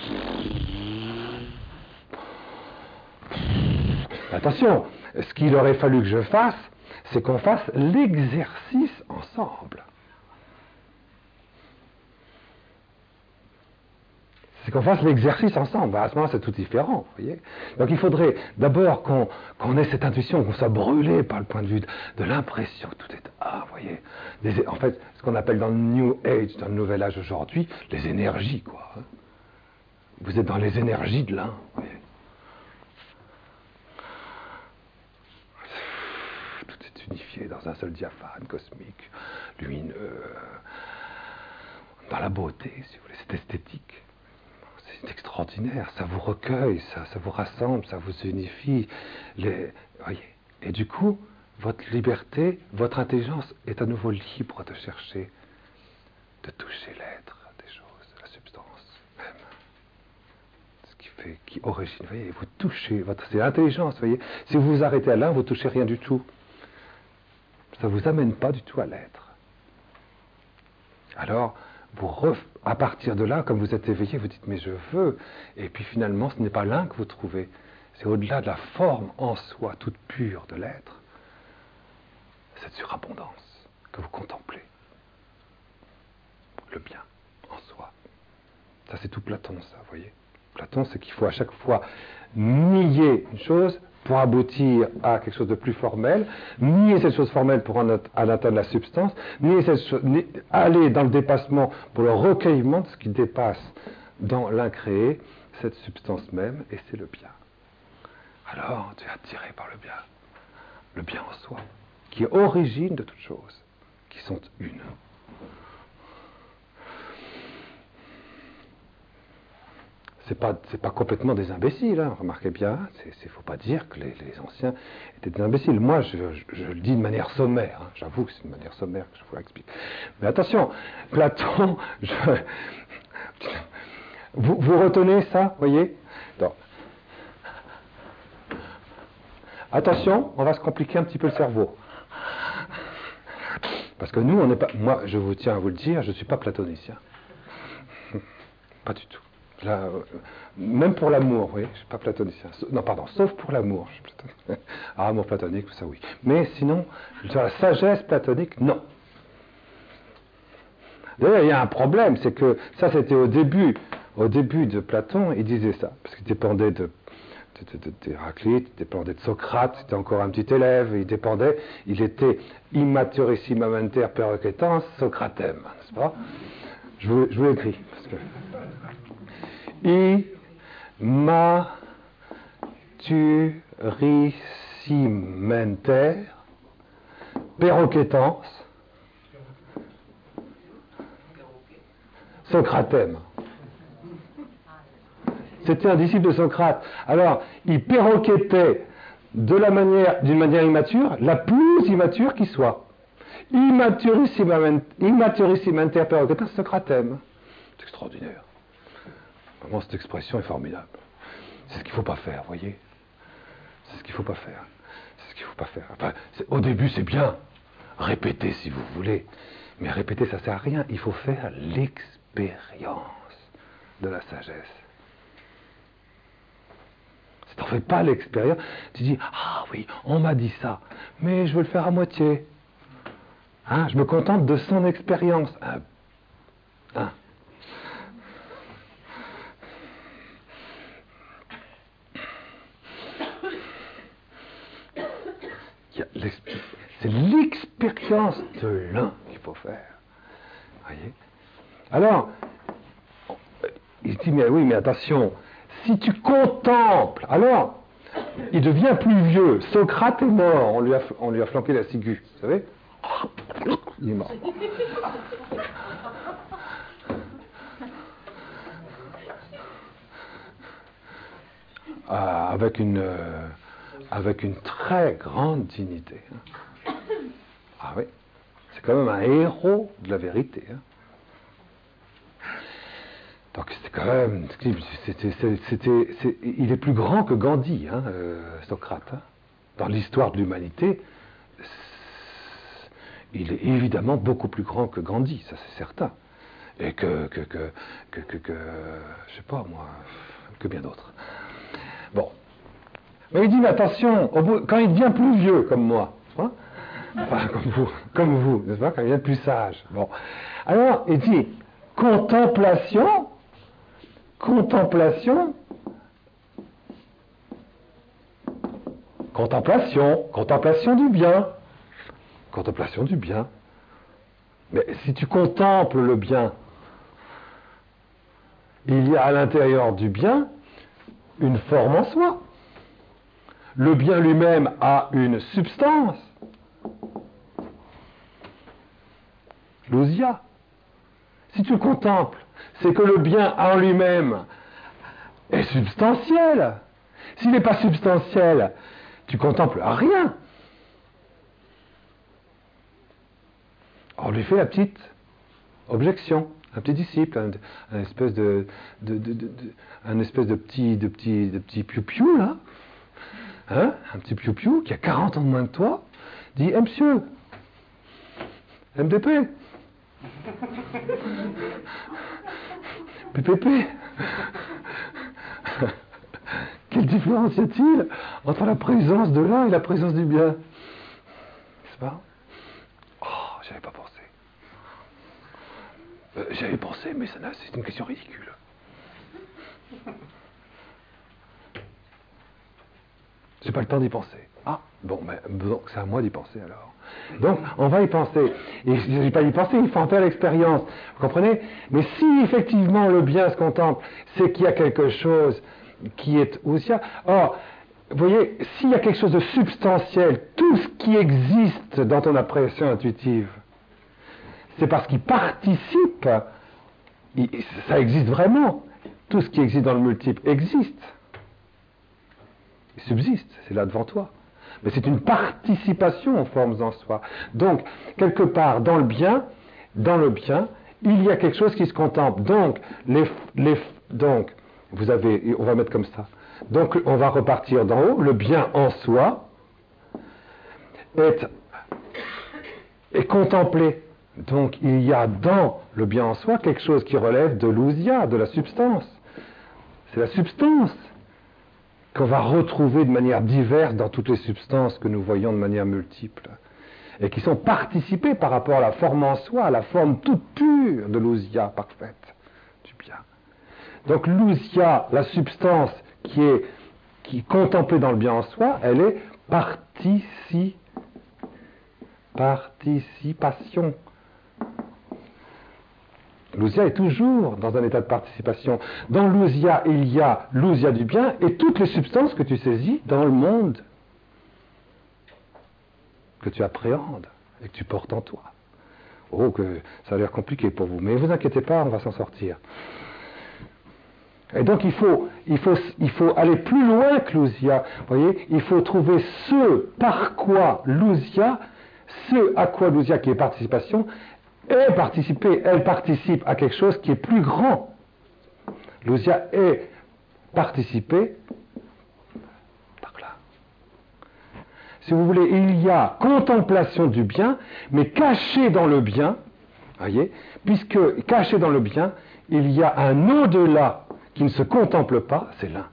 Attention, ce qu'il aurait fallu que je fasse, c'est qu'on fasse l'exercice ensemble. C'est qu'on fasse l'exercice ensemble. À ce moment-là, c'est tout différent. Vous voyez. Donc il faudrait d'abord qu'on, qu'on ait cette intuition, qu'on soit brûlé par le point de vue de, de l'impression que tout est... Ah, vous voyez. Des, en fait, ce qu'on appelle dans le New Age, dans le Nouvel Âge aujourd'hui, les énergies, quoi. Vous êtes dans les énergies de l'un. Vous voyez. Tout est unifié dans un seul diaphane cosmique, lumineux, dans la beauté, si vous voulez, c'est esthétique. C'est extraordinaire, ça vous recueille, ça, ça vous rassemble, ça vous unifie. Les, voyez. Et du coup, votre liberté, votre intelligence est à nouveau libre de chercher, de toucher l'être des choses, la substance même. Ce qui fait, qui origine, vous voyez, vous touchez, votre, c'est l'intelligence, vous voyez. Si vous vous arrêtez à l'un, vous ne touchez rien du tout. Ça ne vous amène pas du tout à l'être. Alors, vous ref... à partir de là, comme vous êtes éveillé, vous dites, mais je veux. Et puis finalement, ce n'est pas l'un que vous trouvez. C'est au-delà de la forme en soi, toute pure de l'être. Cette surabondance que vous contemplez. Le bien en soi. Ça, c'est tout Platon, ça, vous voyez. Platon, c'est qu'il faut à chaque fois nier une chose pour aboutir à quelque chose de plus formel, nier cette chose formelle pour en atteindre la substance, nier cette chose, ni, aller dans le dépassement pour le recueillement de ce qui dépasse dans l'incréé, cette substance même, et c'est le bien. Alors, tu es attiré par le bien, le bien en soi, qui est origine de toutes choses, qui sont une. C'est pas, c'est pas complètement des imbéciles, hein, remarquez bien, il ne faut pas dire que les, les anciens étaient des imbéciles. Moi, je, je, je le dis de manière sommaire, hein, j'avoue que c'est une manière sommaire que je vous l'explique. Mais attention, Platon, je, vous, vous retenez ça, voyez? Donc, attention, on va se compliquer un petit peu le cerveau. Parce que nous, on n'est pas. Moi, je vous tiens à vous le dire, je ne suis pas platonicien. Pas du tout. Là, euh, même pour l'amour, oui, je ne suis pas platonicien. Non, pardon, sauf pour l'amour. Je suis platonicien. Ah, amour platonique, ça oui. Mais sinon, sur la sagesse platonique, non. D'ailleurs, il y a un problème, c'est que ça, c'était au début, au début de Platon, il disait ça, parce qu'il dépendait de. d'Héraclite, il dépendait de Socrate, c'était encore un petit élève, il dépendait, il était immaturisssimamente perquetans Socratem, n'est-ce pas? Je vous, je vous l'écris, parce que immaturisssimenter perquetans Socratem. C'était un disciple de Socrate. Alors, il perroquettait de la manière, d'une manière immature, la plus immature qui soit. Immaturisssimenter perroquetas Socratem. C'est extraordinaire. Vraiment, cette expression est formidable. C'est ce qu'il ne faut pas faire, vous voyez. C'est ce qu'il ne faut pas faire. C'est ce qu'il ne faut pas faire. Enfin, au début, c'est bien. Répétez si vous voulez. Mais répéter, ça ne sert à rien. Il faut faire l'expérience de la sagesse. Si tu n'en fais pas l'expérience, tu dis, ah oui, on m'a dit ça, mais je veux le faire à moitié. Hein, je me contente de son expérience. Hein, hein. C'est l'expérience de l'un qu'il faut faire. Voyez? Alors, il dit, mais oui, mais attention, si tu contemples, alors, il devient plus vieux. Socrate est mort, on lui a, on lui a flanqué la ciguë, vous savez? Il est mort. Ah, avec une... Euh, avec une très grande dignité. Hein. Ah oui, c'est quand même un héros de la vérité. Hein. Donc c'était quand même, c'était, c'était, c'est, il est plus grand que Gandhi, hein, euh, Socrate. Hein. Dans l'histoire de l'humanité, il est évidemment beaucoup plus grand que Gandhi, ça c'est certain. Et que, que, que, que, que, que je sais pas moi, que bien d'autres. Bon. Mais il dit, mais attention, au bout, quand il devient plus vieux, comme moi, hein, enfin, comme vous, comme vous, n'est-ce pas, quand il devient plus sage. Bon. Alors, il dit, contemplation, contemplation, contemplation, contemplation du bien, contemplation du bien. Mais si tu contemples le bien, il y a à l'intérieur du bien une forme en soi. Le bien lui-même a une substance. L'ousia. Si tu le contemples, c'est que le bien en lui-même est substantiel. S'il n'est pas substantiel, tu contemples rien. On lui fait la petite objection, un petit disciple, un, un espèce de, de, de, de, de un espèce de petit, de petit, de petit piou-piou là. Hein, un petit piou-piou qui a quarante ans de moins que toi, dit eh, monsieur, M D P, P P P, quelle différence y a-t-il entre la présence de l'un et la présence du bien? N'est-ce pas? Oh, j'avais pas pensé. Euh, j'avais pensé, mais ça, c'est une question ridicule. j'ai pas le temps d'y penser. Ah, bon, mais donc c'est à moi d'y penser alors. Donc, on va y penser. Et je ne dis pas y penser, il faut en faire l'expérience. Vous comprenez? Mais si effectivement le bien se contemple, c'est qu'il y a quelque chose qui est aussi. Or, vous voyez, s'il y a quelque chose de substantiel, tout ce qui existe dans ton appréciation intuitive, c'est parce qu'il participe, il, ça existe vraiment. Tout ce qui existe dans le multiple existe. Il subsiste, c'est là devant toi. Mais c'est une participation aux formes en soi. Donc, quelque part, dans le bien, dans le bien, il y a quelque chose qui se contemple. Donc, les, les, donc vous avez, on va mettre comme ça. Donc, on va repartir d'en haut. Le bien en soi est, est contemplé. Donc, il y a dans le bien en soi quelque chose qui relève de l'ousia, de la substance. C'est la substance qu'on va retrouver de manière diverse dans toutes les substances que nous voyons de manière multiple, et qui sont participées par rapport à la forme en soi, à la forme toute pure de l'ousia parfaite du bien. Donc l'ousia, la substance qui est, qui est contemplée dans le bien en soi, elle est partici, participation. L'ousia est toujours dans un état de participation. Dans l'ousia, il y a l'ousia du bien et toutes les substances que tu saisis dans le monde, que tu appréhendes et que tu portes en toi. Oh, que ça a l'air compliqué pour vous, mais ne vous inquiétez pas, on va s'en sortir. Et donc il faut, il faut, il faut aller plus loin que l'ousia. Vous voyez, il faut trouver ce par quoi l'ousia, ce à quoi l'ousia qui est participation, est participée, elle participe à quelque chose qui est plus grand. L'ousia est participée par là. Si vous voulez, il y a contemplation du bien, mais caché dans le bien, voyez, puisque caché dans le bien, il y a un au-delà qui ne se contemple pas, c'est l'un.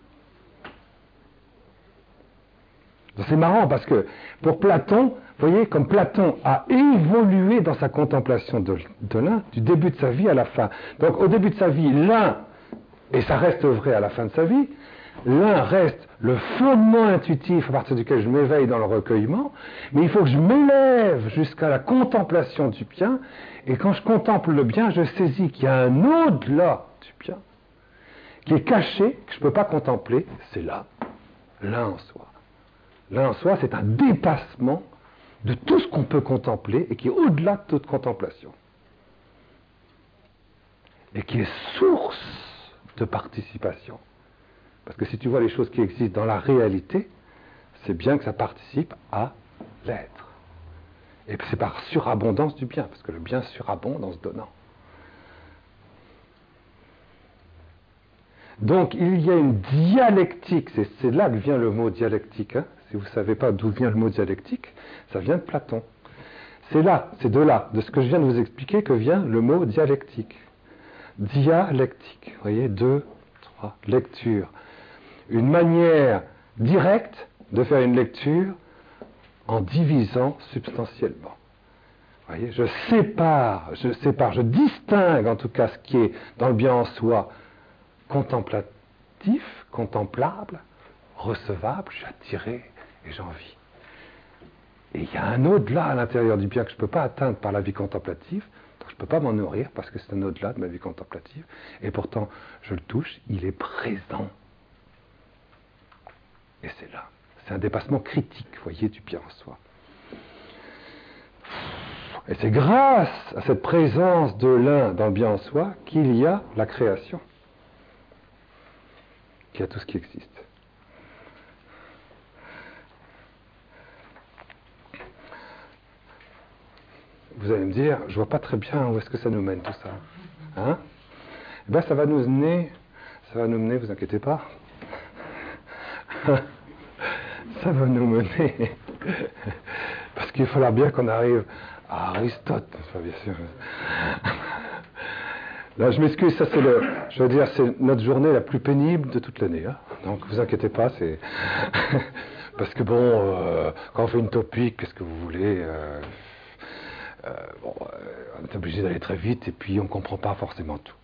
C'est marrant parce que pour Platon, vous voyez, comme Platon a évolué dans sa contemplation de, de l'un, du début de sa vie à la fin. Donc au début de sa vie, l'un, et ça reste vrai à la fin de sa vie, l'un reste le fondement intuitif à partir duquel je m'éveille dans le recueillement, mais il faut que je m'élève jusqu'à la contemplation du bien, et quand je contemple le bien, je saisis qu'il y a un au-delà du bien, qui est caché, que je ne peux pas contempler, c'est là, l'un en soi. L'un en soi, c'est un dépassement de tout ce qu'on peut contempler et qui est au-delà de toute contemplation. Et qui est source de participation. Parce que si tu vois les choses qui existent dans la réalité, c'est bien que ça participe à l'être. Et c'est par surabondance du bien, parce que le bien surabonde en se donnant. Donc il y a une dialectique, c'est, c'est là que vient le mot dialectique, hein. Si vous ne savez pas d'où vient le mot dialectique, ça vient de Platon. C'est là, c'est de là, de ce que je viens de vous expliquer, que vient le mot dialectique. Dialectique, vous voyez, deux, trois, lecture. Une manière directe de faire une lecture en divisant substantiellement. Vous voyez, je sépare, je sépare, je distingue en tout cas ce qui est dans le bien en soi contemplatif, contemplable, recevable, je suis attiré et j'en vis. Et il y a un au-delà à l'intérieur du bien que je ne peux pas atteindre par la vie contemplative, donc je ne peux pas m'en nourrir parce que c'est un au-delà de ma vie contemplative, et pourtant je le touche, il est présent. Et c'est là. C'est un dépassement critique, vous voyez, du bien en soi. Et c'est grâce à cette présence de l'un dans le bien en soi qu'il y a la création, qu'il y a tout ce qui existe. Vous allez me dire, je vois pas très bien où est-ce que ça nous mène tout ça. Hein? Eh bien, ça va nous mener, ça va nous mener, vous inquiétez pas. Ça va nous mener. Parce qu'il faudra bien qu'on arrive à Aristote, bien sûr. Là, je m'excuse, ça c'est le, je veux dire, c'est notre journée la plus pénible de toute l'année. Hein. Donc, vous inquiétez pas, c'est parce que bon, euh, quand on fait une topique, qu'est-ce que vous voulez euh, euh, bon, euh, on est obligé d'aller très vite et puis on comprend pas forcément tout.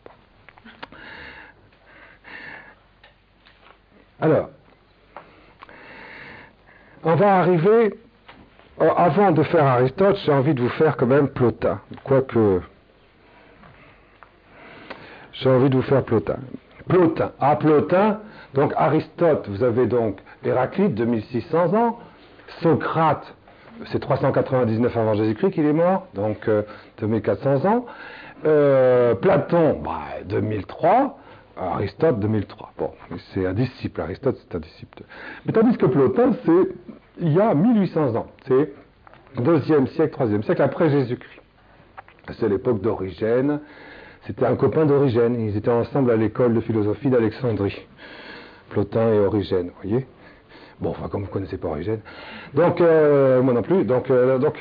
Alors, on va arriver, euh, avant de faire Aristote, j'ai envie de vous faire quand même Plotin, quoique j'ai envie de vous faire Plotin. Plotin, à Plotin, donc Aristote, vous avez donc Héraclite, deux mille six cents ans, Socrate, c'est trois cent quatre-vingt-dix-neuf avant Jésus-Christ qu'il est mort, donc euh, deux mille quatre cents ans, euh, Platon, bah, deux mille trois, Aristote, deux mille trois. Bon, c'est un disciple, Aristote c'est un disciple. Mais tandis que Plotin, c'est il y a mille huit cents ans, c'est deuxième siècle, troisième siècle après Jésus-Christ. C'est l'époque d'Origène. C'était un copain d'Origène. Ils étaient ensemble à l'école de philosophie d'Alexandrie. Plotin et Origène, vous voyez. Bon, enfin, comme vous ne connaissez pas Origène. Donc, euh, moi non plus. Donc, euh, donc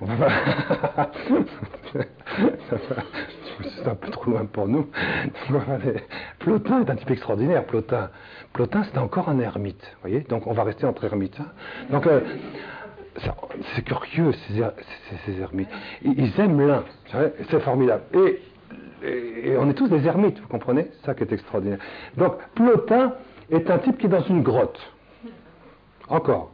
c'est un peu trop loin pour nous. Donc, Plotin est un type extraordinaire. Plotin, Plotin c'est encore un ermite, vous voyez. Donc, on va rester entre ermites. Hein. Donc, euh, ça, c'est curieux, ces, er, ces, ces ermites. Ils aiment l'un, c'est formidable. Et Et on est tous des ermites, vous comprenez? C'est ça qui est extraordinaire. Donc, Plotin est un type qui est dans une grotte. Encore.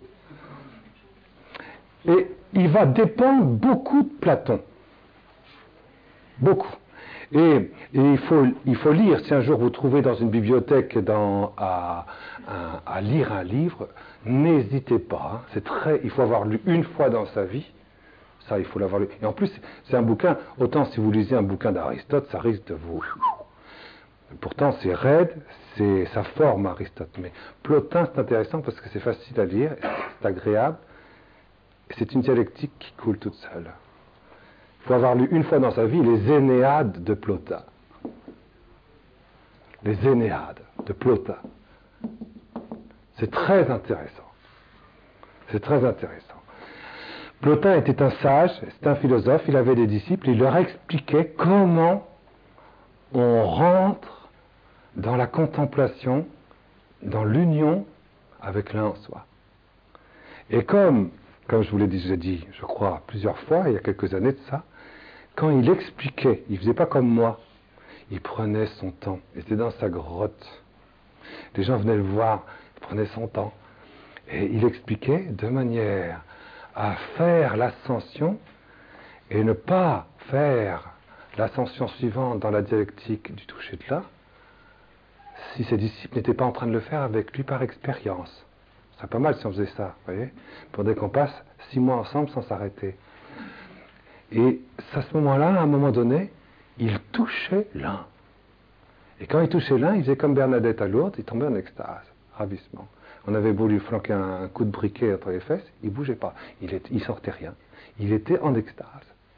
Et il va dépendre beaucoup de Platon. Beaucoup. Et, et il, faut, il faut lire, si un jour vous trouvez dans une bibliothèque dans, à, à, à lire un livre, n'hésitez pas. Hein, c'est très, il faut avoir lu une fois dans sa vie. Ça, il faut l'avoir lu. Et en plus, c'est un bouquin, autant si vous lisez un bouquin d'Aristote, ça risque de vous... Pourtant, c'est raide, c'est, ça forme Aristote. Mais Plotin, c'est intéressant parce que c'est facile à lire, c'est agréable, et c'est une dialectique qui coule toute seule. Il faut avoir lu une fois dans sa vie les Énéades de Plotin. Les Énéades de Plotin. C'est très intéressant. C'est très intéressant. Plotin était un sage, c'était un philosophe, il avait des disciples, il leur expliquait comment on rentre dans la contemplation, dans l'union avec l'un en soi. Et comme, comme je vous l'ai déjà dit, je crois, plusieurs fois, il y a quelques années de ça, quand il expliquait, il ne faisait pas comme moi, il prenait son temps, il était dans sa grotte. Les gens venaient le voir, il prenait son temps. Et il expliquait de manière à faire l'ascension et ne pas faire l'ascension suivante dans la dialectique du toucher de là, si ses disciples n'étaient pas en train de le faire avec lui par expérience. Ce serait pas mal si on faisait ça, vous voyez, pour dès qu'on passe six mois ensemble sans s'arrêter. Et à ce moment-là, à un moment donné, il touchait l'un. Et quand il touchait l'un, il faisait comme Bernadette à Lourdes, il tombait en extase, ravissement. On avait beau lui flanquer un, un coup de briquet entre les fesses, il ne bougeait pas, il, était, il sortait rien. Il était en extase.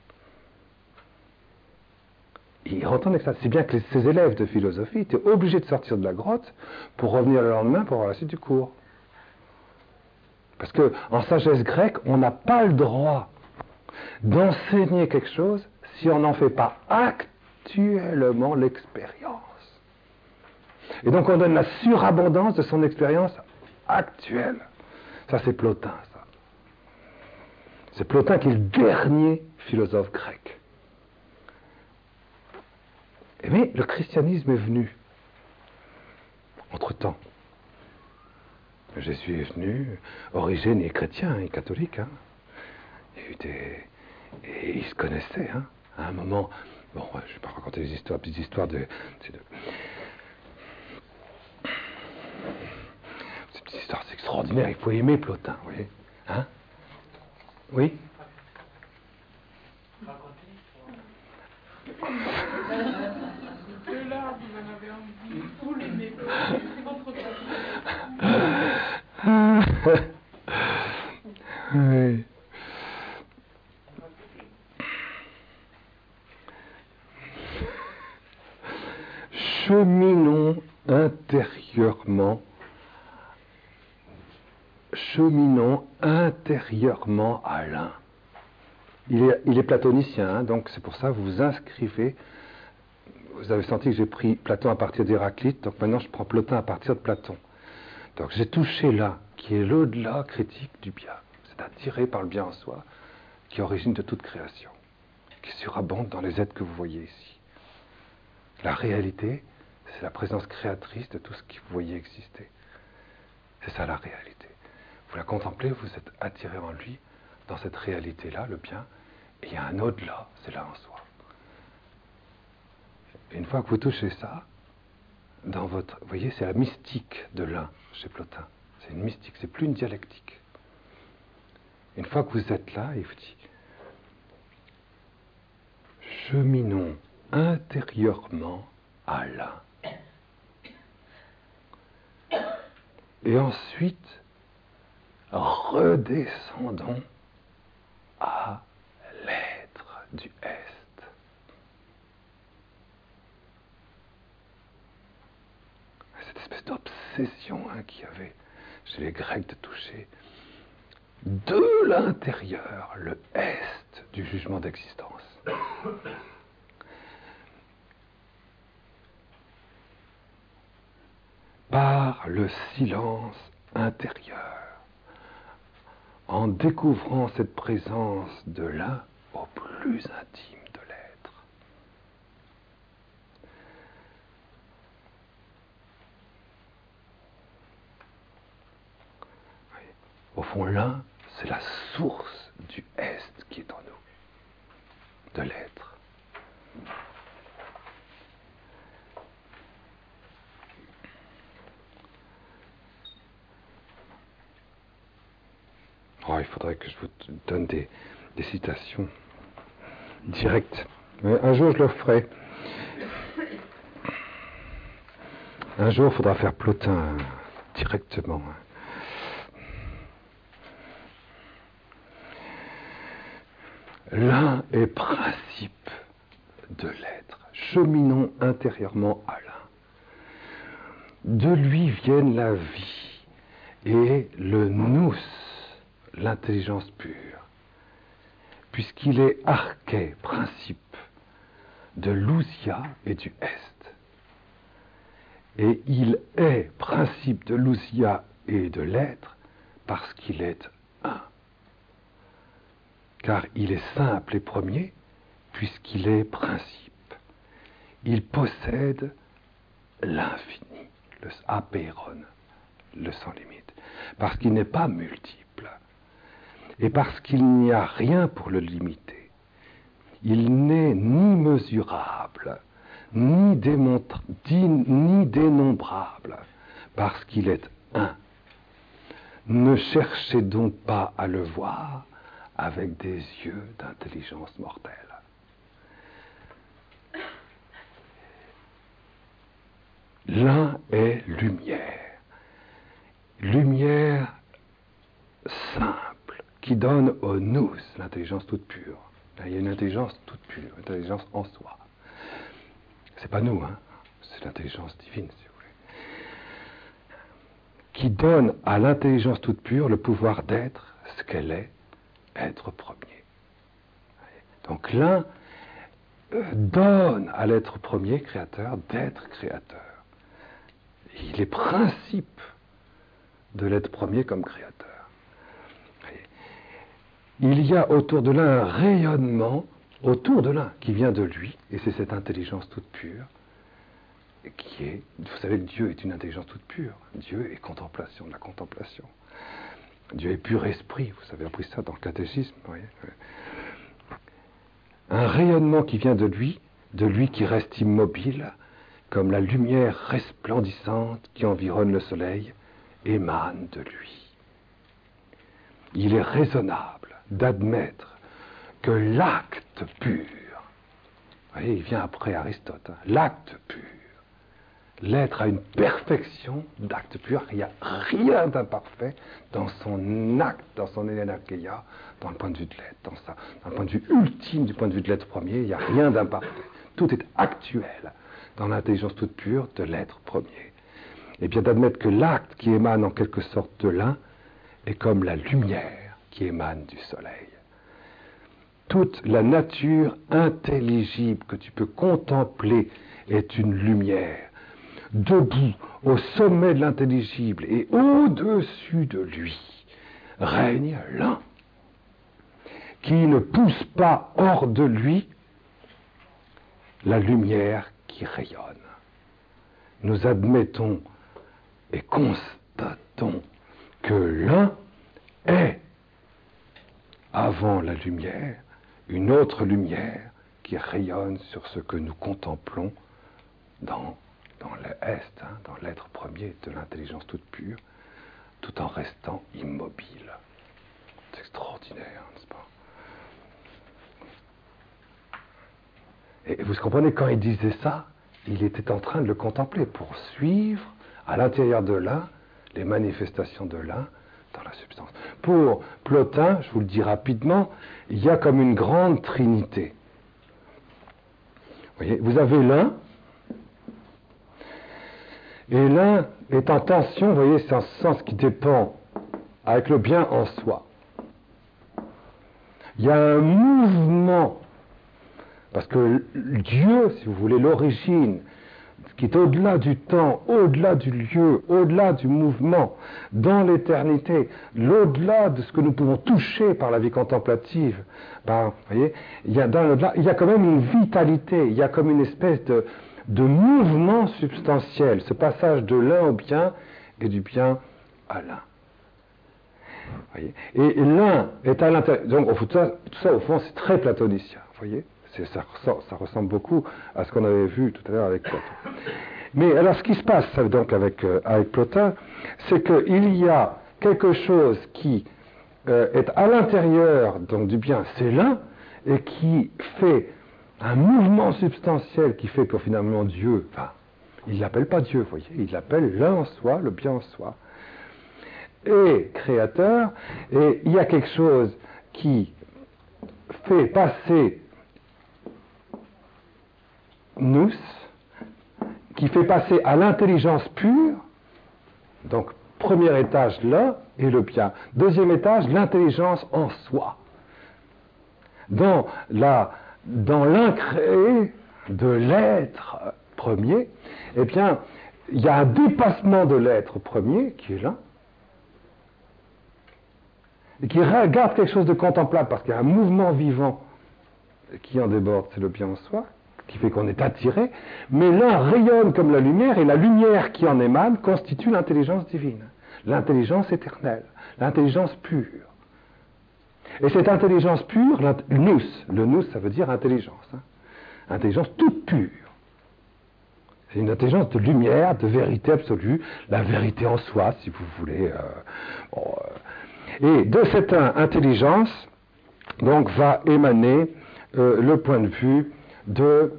Il rentre en extase. C'est bien que les, ses élèves de philosophie étaient obligés de sortir de la grotte pour revenir le lendemain pour avoir la suite du cours. Parce qu'en sagesse grecque, on n'a pas le droit d'enseigner quelque chose si on n'en fait pas actuellement l'expérience. Et donc on donne la surabondance de son expérience actuelle. Ça, c'est Plotin, ça. C'est Plotin qui est le dernier philosophe grec. Mais le christianisme est venu entre-temps. Jésus est venu, Origène est chrétien et catholique. Hein. Il y a eu des... Et ils se connaissaient. Hein. À un moment, bon, je ne vais pas raconter des histoires, petites histoires de... de... Ces petites histoires, c'est extraordinaire. Il faut aimer Plotin, vous voyez. Hein? Oui? Là, vous en avez envie, vous l'aimez, c'est votre oui. Cheminons intérieurement, cheminons intérieurement à l'un. Il est, il est platonicien, hein, donc c'est pour ça que vous vous inscrivez. Vous avez senti que j'ai pris Platon à partir d'Héraclite, donc maintenant je prends Plotin à partir de Platon. Donc j'ai touché là, qui est l'au-delà critique du bien. C'est attiré par le bien en soi, qui est origine de toute création, qui surabonde dans les êtres que vous voyez ici. La réalité, c'est la présence créatrice de tout ce que vous voyez exister. C'est ça la réalité. vous la contemplez, vous êtes attiré en lui, dans cette réalité-là, le bien, et il y a un au-delà, c'est là en soi. Et une fois que vous touchez ça, dans votre, vous voyez, c'est la mystique de l'un chez Plotin. C'est une mystique, c'est plus une dialectique. Une fois que vous êtes là, il vous dit, cheminons intérieurement à l'un. Et ensuite, redescendons à l'être du Est. Cette espèce d'obsession hein, qu'il y avait chez les Grecs de toucher de l'intérieur le Est du jugement d'existence. Par le silence intérieur, en découvrant cette présence de l'un au plus intime de l'être. Au fond, l'un, c'est la source du Est qui est en nous, de l'être. Oh, il faudrait que je vous donne des, des citations directes. Mais un jour, je le ferai. Un jour, il faudra faire Plotin directement. L'un est principe de l'être. Cheminons intérieurement à l'un. De lui viennent la vie et le nous, l'intelligence pure, puisqu'il est arché, principe de l'ousia et du est. Et il est principe de l'ousia et de l'être parce qu'il est un. Car il est simple et premier, puisqu'il est principe. Il possède l'infini, le apeiron, le sans limite, parce qu'il n'est pas multiple, et parce qu'il n'y a rien pour le limiter. Il n'est ni mesurable, ni, démontra- ni dénombrable, parce qu'il est un. Ne cherchez donc pas à le voir avec des yeux d'intelligence mortelle. L'un est lumière, lumière simple, qui donne au nous l'intelligence toute pure. Il y a une intelligence toute pure, une intelligence en soi. C'est pas nous, hein, c'est l'intelligence divine, si vous voulez. Qui donne à l'intelligence toute pure le pouvoir d'être ce qu'elle est, être premier. Donc l'un donne à l'être premier créateur d'être créateur. Il est principe de l'être premier comme créateur. Il y a autour de l'un un rayonnement, autour de l'un, qui vient de lui, et c'est cette intelligence toute pure, qui est, vous savez, Dieu est une intelligence toute pure. Dieu est contemplation, de la contemplation. Dieu est pur esprit, vous avez appris ça dans le catéchisme, vous voyez. Un rayonnement qui vient de lui, de lui qui reste immobile, comme la lumière resplendissante qui environne le soleil, émane de lui. Il est raisonnable d'admettre que l'acte pur, vous voyez, il vient après Aristote, hein, l'acte pur, l'être a une perfection d'acte pur, il n'y a rien d'imparfait dans son acte, dans son énergeia, dans le point de vue de l'être, dans, ça, dans le point de vue ultime du point de vue de l'être premier, il n'y a rien d'imparfait. Tout est actuel dans l'intelligence toute pure de l'être premier. Et bien d'admettre que l'acte qui émane en quelque sorte de l'un est comme la lumière qui émane du soleil. Toute la nature intelligible que tu peux contempler est une lumière. Debout, au sommet de l'intelligible et au-dessus de lui, règne l'un, qui ne pousse pas hors de lui la lumière qui rayonne. Nous admettons et constatons que l'un est, avant la lumière, une autre lumière qui rayonne sur ce que nous contemplons dans, dans l'Est, hein, dans l'être premier de l'intelligence toute pure, tout en restant immobile. C'est extraordinaire, n'est-ce pas? Et vous comprenez, quand il disait ça, il était en train de le contempler pour suivre à l'intérieur de l'un les manifestations de l'un dans la substance. Pour Plotin, je vous le dis rapidement, il y a comme une grande trinité. Vous voyez, vous avez l'un, et l'un est en tension, vous voyez, c'est un sens qui dépend avec le bien en soi. Il y a un mouvement, parce que Dieu, si vous voulez, l'origine, qui est au-delà du temps, au-delà du lieu, au-delà du mouvement, dans l'éternité, l'au-delà de ce que nous pouvons toucher par la vie contemplative, ben, vous voyez, il y a dans l'au-delà, il y a quand même une vitalité, il y a comme une espèce de, de mouvement substantiel, ce passage de l'un au bien et du bien à l'un. Voyez, et l'un est à l'intérieur. Donc tout ça, tout ça, au fond, c'est très platonicien, vous voyez. C'est, ça, ressemble, ça ressemble beaucoup à ce qu'on avait vu tout à l'heure avec Plotin. Mais alors, ce qui se passe donc avec, euh, avec Plotin, c'est qu'il y a quelque chose qui euh, est à l'intérieur donc du bien, c'est l'un, et qui fait un mouvement substantiel qui fait que finalement Dieu, enfin, il ne l'appelle pas Dieu, vous voyez, il l'appelle l'un en soi, le bien en soi, et créateur, et il y a quelque chose qui fait passer nous, qui fait passer à l'intelligence pure, donc premier étage là, et le bien. Deuxième étage, l'intelligence en soi. Dans, la, dans l'incréé de l'être premier, eh bien, il y a un dépassement de l'être premier, qui est là, et qui regarde quelque chose de contemplable, parce qu'il y a un mouvement vivant qui en déborde, c'est le bien en soi, qui fait qu'on est attiré, mais l'un rayonne comme la lumière, et la lumière qui en émane constitue l'intelligence divine, l'intelligence éternelle, l'intelligence pure. Et cette intelligence pure, le nous, le nous ça veut dire intelligence, hein, intelligence toute pure. C'est une intelligence de lumière, de vérité absolue, la vérité en soi, si vous voulez. Euh, bon, euh. Et de cette intelligence, donc, va émaner euh, le point de vue de,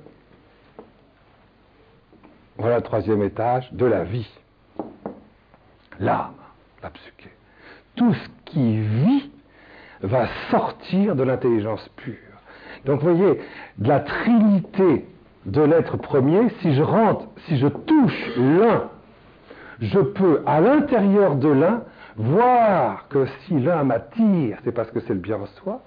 voilà le troisième étage, de la vie. L'âme, la psyché. Tout ce qui vit va sortir de l'intelligence pure. Donc vous voyez, de la trinité de l'être premier, si je rentre, si je touche l'un, je peux, à l'intérieur de l'un, voir que si l'un m'attire, c'est parce que c'est le bien en soi,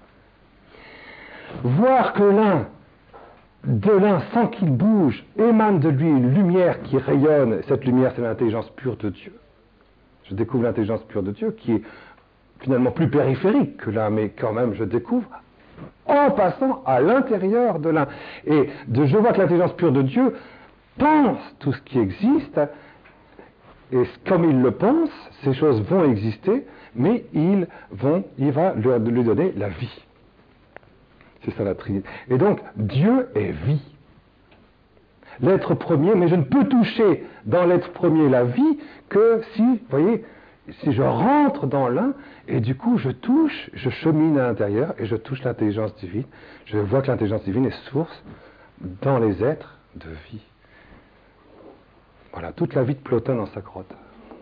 voir que l'un, de l'un, sans qu'il bouge, émane de lui une lumière qui rayonne. Cette lumière, c'est l'intelligence pure de Dieu. Je découvre l'intelligence pure de Dieu, qui est finalement plus périphérique que l'un, mais quand même, je découvre en passant à l'intérieur de l'un. Et de, je vois que l'intelligence pure de Dieu pense tout ce qui existe, et comme il le pense, ces choses vont exister, mais ils vont, il va lui, lui donner la vie. C'est ça la Trinité. Et donc, Dieu est vie. L'être premier, mais je ne peux toucher dans l'être premier la vie que si, vous voyez, si je rentre dans l'un, et du coup je touche, je chemine à l'intérieur, et je touche l'intelligence divine. Je vois que l'intelligence divine est source dans les êtres de vie. Voilà, toute la vie de Plotin dans sa grotte.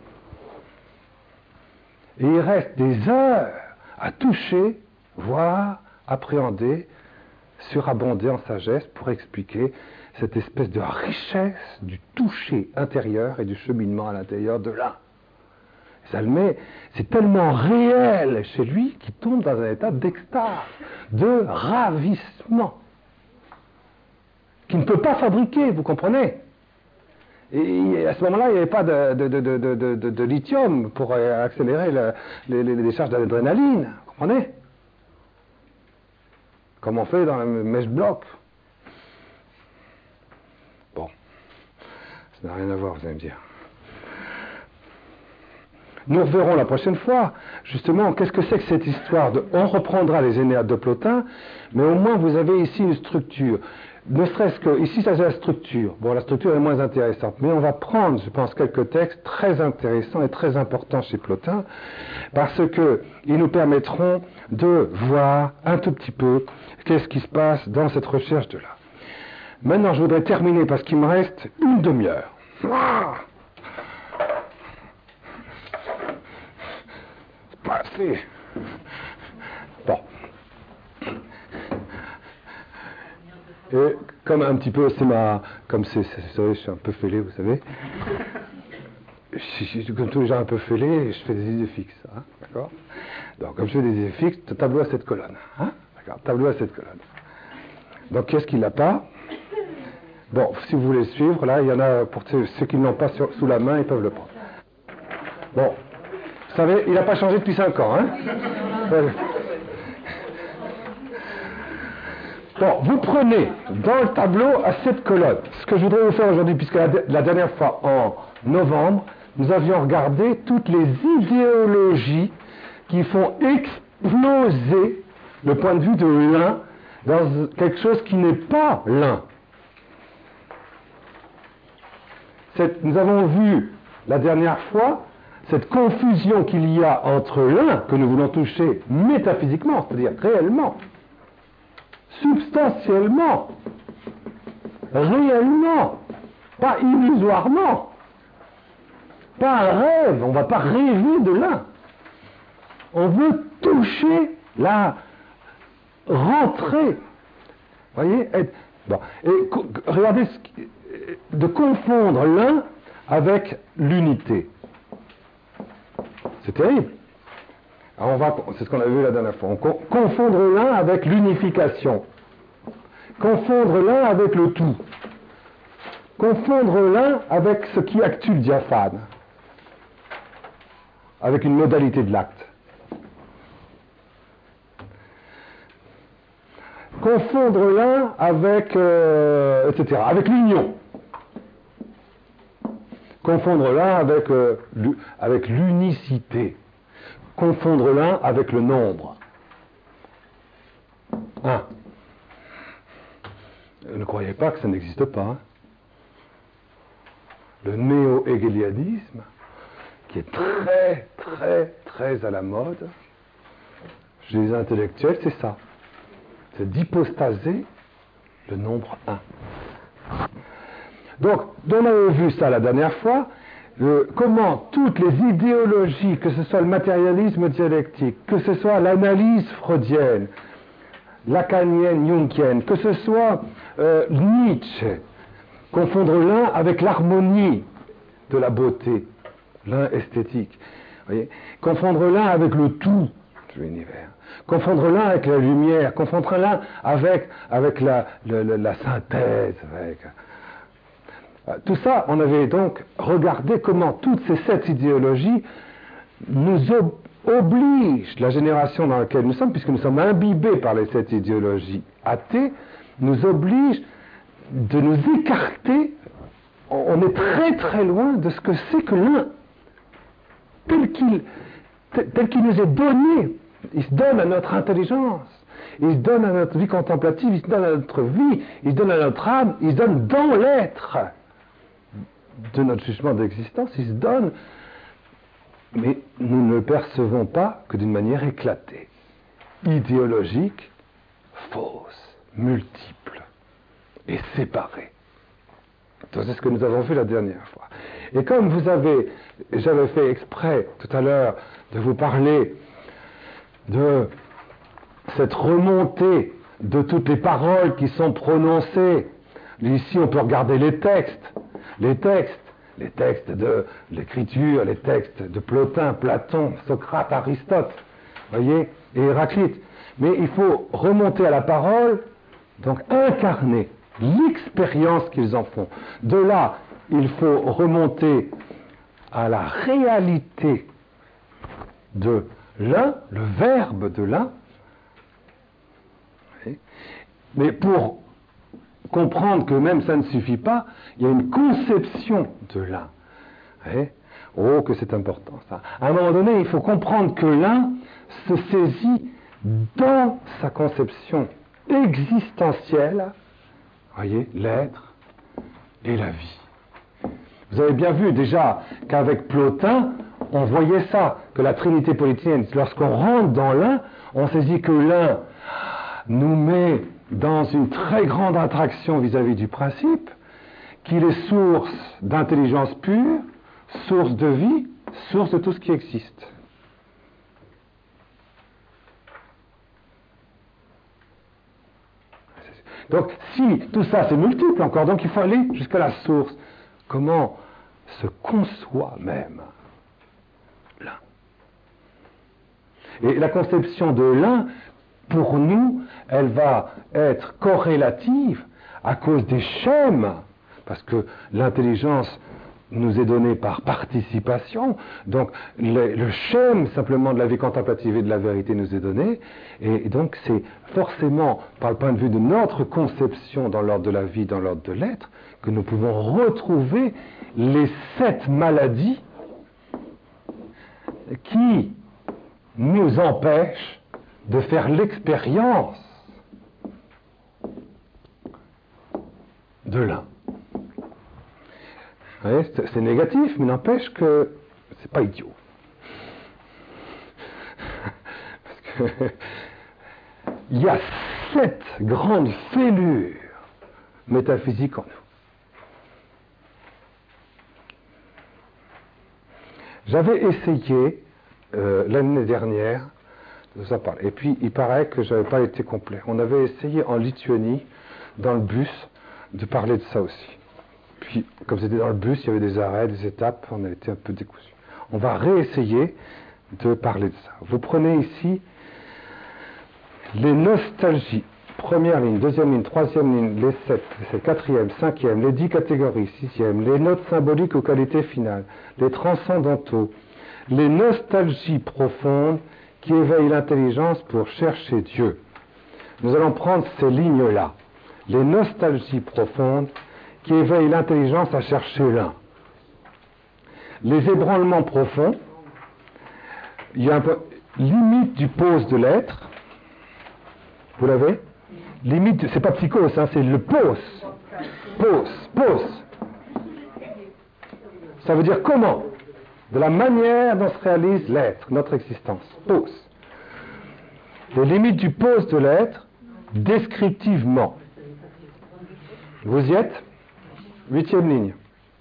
Et il reste des heures à toucher, voir, appréhender, surabonder en sagesse pour expliquer cette espèce de richesse du toucher intérieur et du cheminement à l'intérieur de l'un. Ça le met, c'est tellement réel chez lui qu'il tombe dans un état d'extase, de ravissement, qu'il ne peut pas fabriquer, vous comprenez? Et à ce moment-là, il n'y avait pas de, de, de, de, de, de, de lithium pour accélérer le, les, les, les charges d'adrénaline, vous comprenez? Comme on fait dans le mesh block. Bon, ça n'a rien à voir, vous allez me dire. nous reverrons la prochaine fois, justement, qu'est-ce que c'est que cette histoire de... On reprendra les Énéades de Plotin, mais au moins vous avez ici une structure. Ne serait-ce que, ici ça c'est la structure. Bon, la structure est moins intéressante, mais on va prendre, je pense, quelques textes très intéressants et très importants chez Plotin, parce que ils nous permettront de voir un tout petit peu qu'est-ce qui se passe dans cette recherche de là. Maintenant, je voudrais terminer parce qu'il me reste une demi-heure. Ah, c'est pas assez. Bon. Et comme un petit peu, c'est ma... Comme c'est, c'est, vous savez, je suis un peu fêlé, vous savez. Je, je, comme tous les gens un peu fêlés, je fais des idées fixes. Hein, d'accord ? Donc, comme je fais des idées fixes, tableau à cette colonne. Hein, d'accord ? Tableau à cette colonne. Donc, qu'est-ce qu'il n'a pas ? Bon, si vous voulez suivre, là, il y en a, pour ceux, ceux qui ne l'ont pas sur, sous la main, ils peuvent le prendre. Bon, vous savez, il n'a pas changé depuis cinq ans, hein ? Ouais. Bon, vous prenez dans le tableau à cette colonne. Ce que je voudrais vous faire aujourd'hui, puisque la, la dernière fois, en novembre, nous avions regardé toutes les idéologies qui font exploser le point de vue de l'un dans quelque chose qui n'est pas l'un. Cette, nous avons vu la dernière fois cette confusion qu'il y a entre l'un que nous voulons toucher métaphysiquement, c'est-à-dire réellement, substantiellement, réellement, pas illusoirement, pas un rêve, on ne va pas rêver de l'un. On veut toucher la rentrée. Vous voyez être, bon. Et co- regardez, ce, de confondre l'un avec l'unité. C'est terrible. Alors on va, c'est ce qu'on a vu la dernière fois. On co- confondre l'un avec l'unification. Confondre l'un avec le tout. Confondre l'un avec ce qui actue le diaphane. Avec une modalité de l'acte. Confondre l'un avec, euh, et cetera, avec l'union. Confondre l'un avec, euh, l'u- avec l'unicité. Confondre l'un avec le nombre. Un. Ne croyez pas que ça n'existe pas. Hein. Le néo-hégélianisme, qui est très, très, très à la mode, chez les intellectuels, c'est ça. C'est d'hypostaser le nombre un. Donc, on avait vu ça la dernière fois, euh, comment toutes les idéologies, que ce soit le matérialisme dialectique, que ce soit l'analyse freudienne, lacanienne, jungienne, que ce soit euh, Nietzsche, confondre l'un avec l'harmonie de la beauté, l'un esthétique, voyez, confondre l'un avec le tout de l'univers, confondre l'un avec la lumière, confondre l'un avec, avec la, la, la, la synthèse, avec... Tout ça, on avait donc regardé comment toutes ces sept idéologies nous ob- obligent, la génération dans laquelle nous sommes, puisque nous sommes imbibés par les sept idéologies athées, nous obligent de nous écarter. On est très très loin de ce que c'est que l'un, tel qu'il, tel qu'il nous est donné. Il se donne à notre intelligence, il se donne à notre vie contemplative, il se donne à notre vie, il se donne à notre âme, il se donne dans l'être de notre jugement d'existence, il se donne, mais nous ne le percevons pas que d'une manière éclatée, idéologique, fausse, multiple et séparée. Donc c'est ce que nous avons vu la dernière fois. Et comme vous avez, j'avais fait exprès tout à l'heure de vous parler de cette remontée de toutes les paroles qui sont prononcées. Ici, on peut regarder les textes, les textes, les textes de l'écriture, les textes de Plotin, Platon, Socrate, Aristote, voyez, et Héraclite. Mais il faut remonter à la parole, donc incarner l'expérience qu'ils en font. De là, il faut remonter à la réalité de l'un, le verbe de l'un. Mais pour comprendre que même ça ne suffit pas, il y a une conception de l'un. Oh, que c'est important ça. À un moment donné, il faut comprendre que l'un se saisit dans sa conception existentielle, voyez, l'être et la vie. Vous avez bien vu déjà qu'avec Plotin, on voyait ça, que la Trinité polythénienne, lorsqu'on rentre dans l'un, on saisit que l'un nous met dans une très grande attraction vis-à-vis du principe, qu'il est source d'intelligence pure, source de vie, source de tout ce qui existe. Donc, si tout ça c'est multiple encore, donc il faut aller jusqu'à la source. Comment se conçoit même l'un? Et la conception de l'un, pour nous, elle va être corrélative à cause des schèmes, parce que l'intelligence nous est donnée par participation, donc le, le schème simplement de la vie contemplative et de la vérité nous est donné, et, et donc c'est forcément par le point de vue de notre conception dans l'ordre de la vie, dans l'ordre de l'être, que nous pouvons retrouver les sept maladies qui nous empêchent de faire l'expérience de l'un. C'est négatif, mais n'empêche que c'est pas idiot. Parce que il y a sept grandes fêlures métaphysiques en nous. J'avais essayé euh, l'année dernière de ça parler. Et puis il paraît que je n'avais pas été complet. On avait essayé en Lituanie, dans le bus, de parler de ça aussi. Puis, comme c'était dans le bus, il y avait des arrêts, des étapes, on a été un peu décousus. On va réessayer de parler de ça. Vous prenez ici les nostalgies. Première ligne, deuxième ligne, troisième ligne, les sept, les quatrième, cinquième, les dix catégories, sixième, les notes symboliques aux qualités finales, les transcendantaux, les nostalgies profondes qui éveillent l'intelligence pour chercher Dieu. Nous allons prendre ces lignes-là. Les nostalgies profondes qui éveillent l'intelligence à chercher l'un. Les ébranlements profonds, il y a un peu limite du pose de l'être. Vous l'avez? Limite, c'est pas psychose, hein, c'est le pose. Pose, pose. Ça veut dire comment? De la manière dont se réalise l'être, notre existence. Pose. Les limites du pose de l'être, descriptivement. Vous y êtes? Huitième ligne.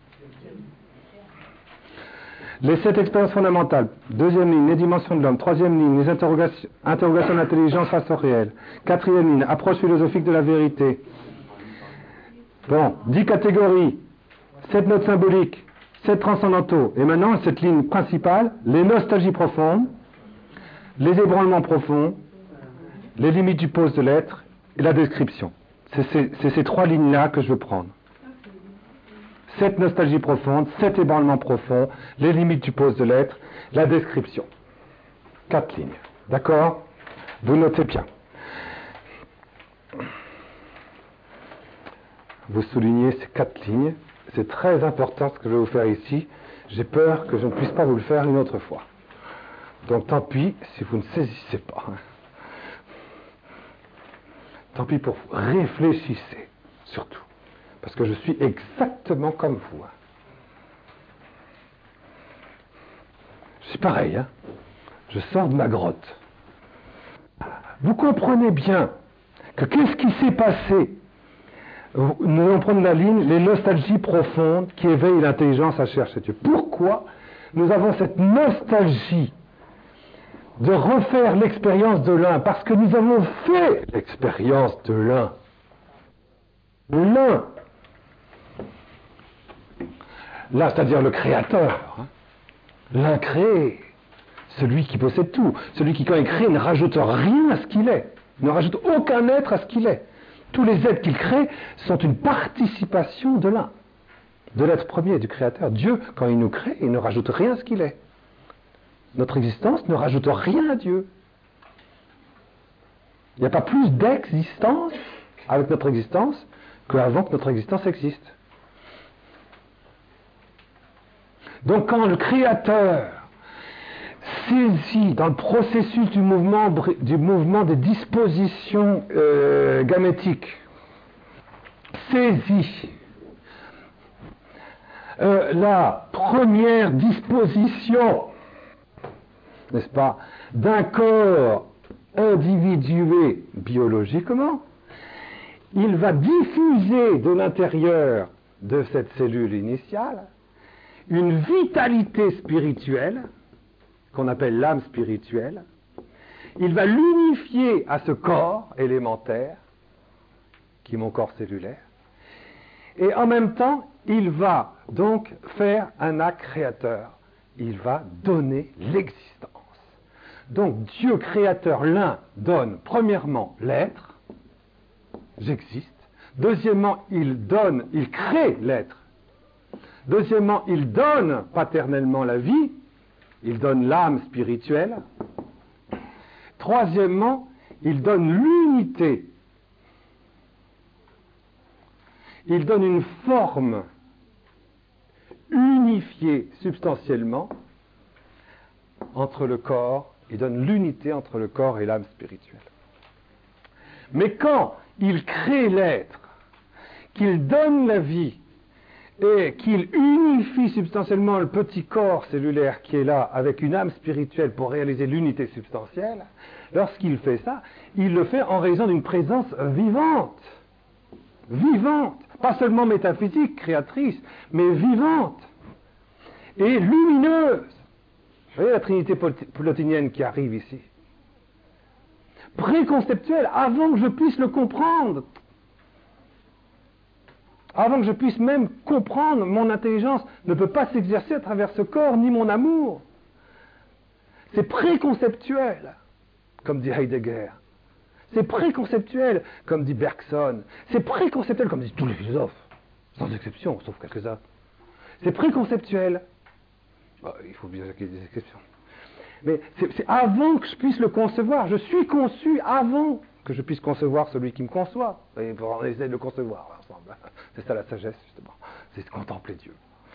Les sept expériences fondamentales. Deuxième ligne, les dimensions de l'homme. Troisième ligne, les interrogations, interrogations de l'intelligence face au réel. Quatrième ligne, approche philosophique de la vérité. Bon, dix catégories, sept notes symboliques, sept transcendantaux. Et maintenant, cette ligne principale, les nostalgies profondes, les ébranlements profonds, les limites du pose de l'être et la description. C'est ces, c'est ces trois lignes-là que je veux prendre. Sept nostalgies profondes, sept ébranlements profonds, les limites du pose de l'être, la description. Quatre lignes. D'accord? Vous notez bien. Vous soulignez ces quatre lignes. C'est très important ce que je vais vous faire ici. J'ai peur que je ne puisse pas vous le faire une autre fois. Donc tant pis si vous ne saisissez pas. Tant pis pour vous. Réfléchissez, surtout. Parce que je suis exactement comme vous. Je suis pareil, hein. Je sors de ma grotte. Vous comprenez bien que qu'est-ce qui s'est passé? Nous allons prendre la ligne, les nostalgies profondes qui éveillent l'intelligence à chercher Dieu. Pourquoi nous avons cette nostalgie de refaire l'expérience de l'un? Parce que nous avons fait l'expérience de l'un. L'un. Là, c'est-à-dire le créateur. Hein. L'un créé. Celui qui possède tout. Celui qui, quand il crée, ne rajoute rien à ce qu'il est. Ne rajoute aucun être à ce qu'il est. Tous les êtres qu'il crée sont une participation de l'un. De l'être premier, du créateur. Dieu, quand il nous crée, il ne rajoute rien à ce qu'il est. Notre existence ne rajoute rien à Dieu. Il n'y a pas plus d'existence avec notre existence qu'avant que notre existence existe. Donc quand le Créateur saisit dans le processus du mouvement, du mouvement des dispositions euh, gamétiques, saisit euh, la première disposition, n'est-ce pas, d'un corps individué biologiquement, il va diffuser de l'intérieur de cette cellule initiale une vitalité spirituelle qu'on appelle l'âme spirituelle. Il va l'unifier à ce corps élémentaire qui est mon corps cellulaire, et en même temps il va donc faire un acte créateur, il va donner l'existence. Donc Dieu créateur, l'un, donne premièrement l'être, j'existe. Deuxièmement, il donne, il crée l'être. Deuxièmement, il donne paternellement la vie, il donne l'âme spirituelle. Troisièmement, il donne l'unité. Il donne une forme unifiée substantiellement entre le corps, il donne l'unité entre le corps et l'âme spirituelle. Mais quand il crée l'être, qu'il donne la vie et qu'il unifie substantiellement le petit corps cellulaire qui est là avec une âme spirituelle pour réaliser l'unité substantielle, lorsqu'il fait ça, il le fait en raison d'une présence vivante. Vivante, pas seulement métaphysique, créatrice, mais vivante et lumineuse. Vous voyez la trinité plotinienne qui arrive ici. Préconceptuelle, avant que je puisse le comprendre. Avant que je puisse même comprendre, mon intelligence ne peut pas s'exercer à travers ce corps, ni mon amour. C'est préconceptuel, comme dit Heidegger. C'est préconceptuel, comme dit Bergson. C'est préconceptuel, comme disent tous les philosophes, sans exception, sauf quelques-uns. C'est préconceptuel. Oh, il faut bien qu'il y ait des exceptions. Mais c'est, c'est avant que je puisse le concevoir. Je suis conçu avant que je puisse concevoir celui qui me conçoit. Et on essaie de le concevoir ensemble. C'est ça la sagesse, justement. C'est de contempler Dieu.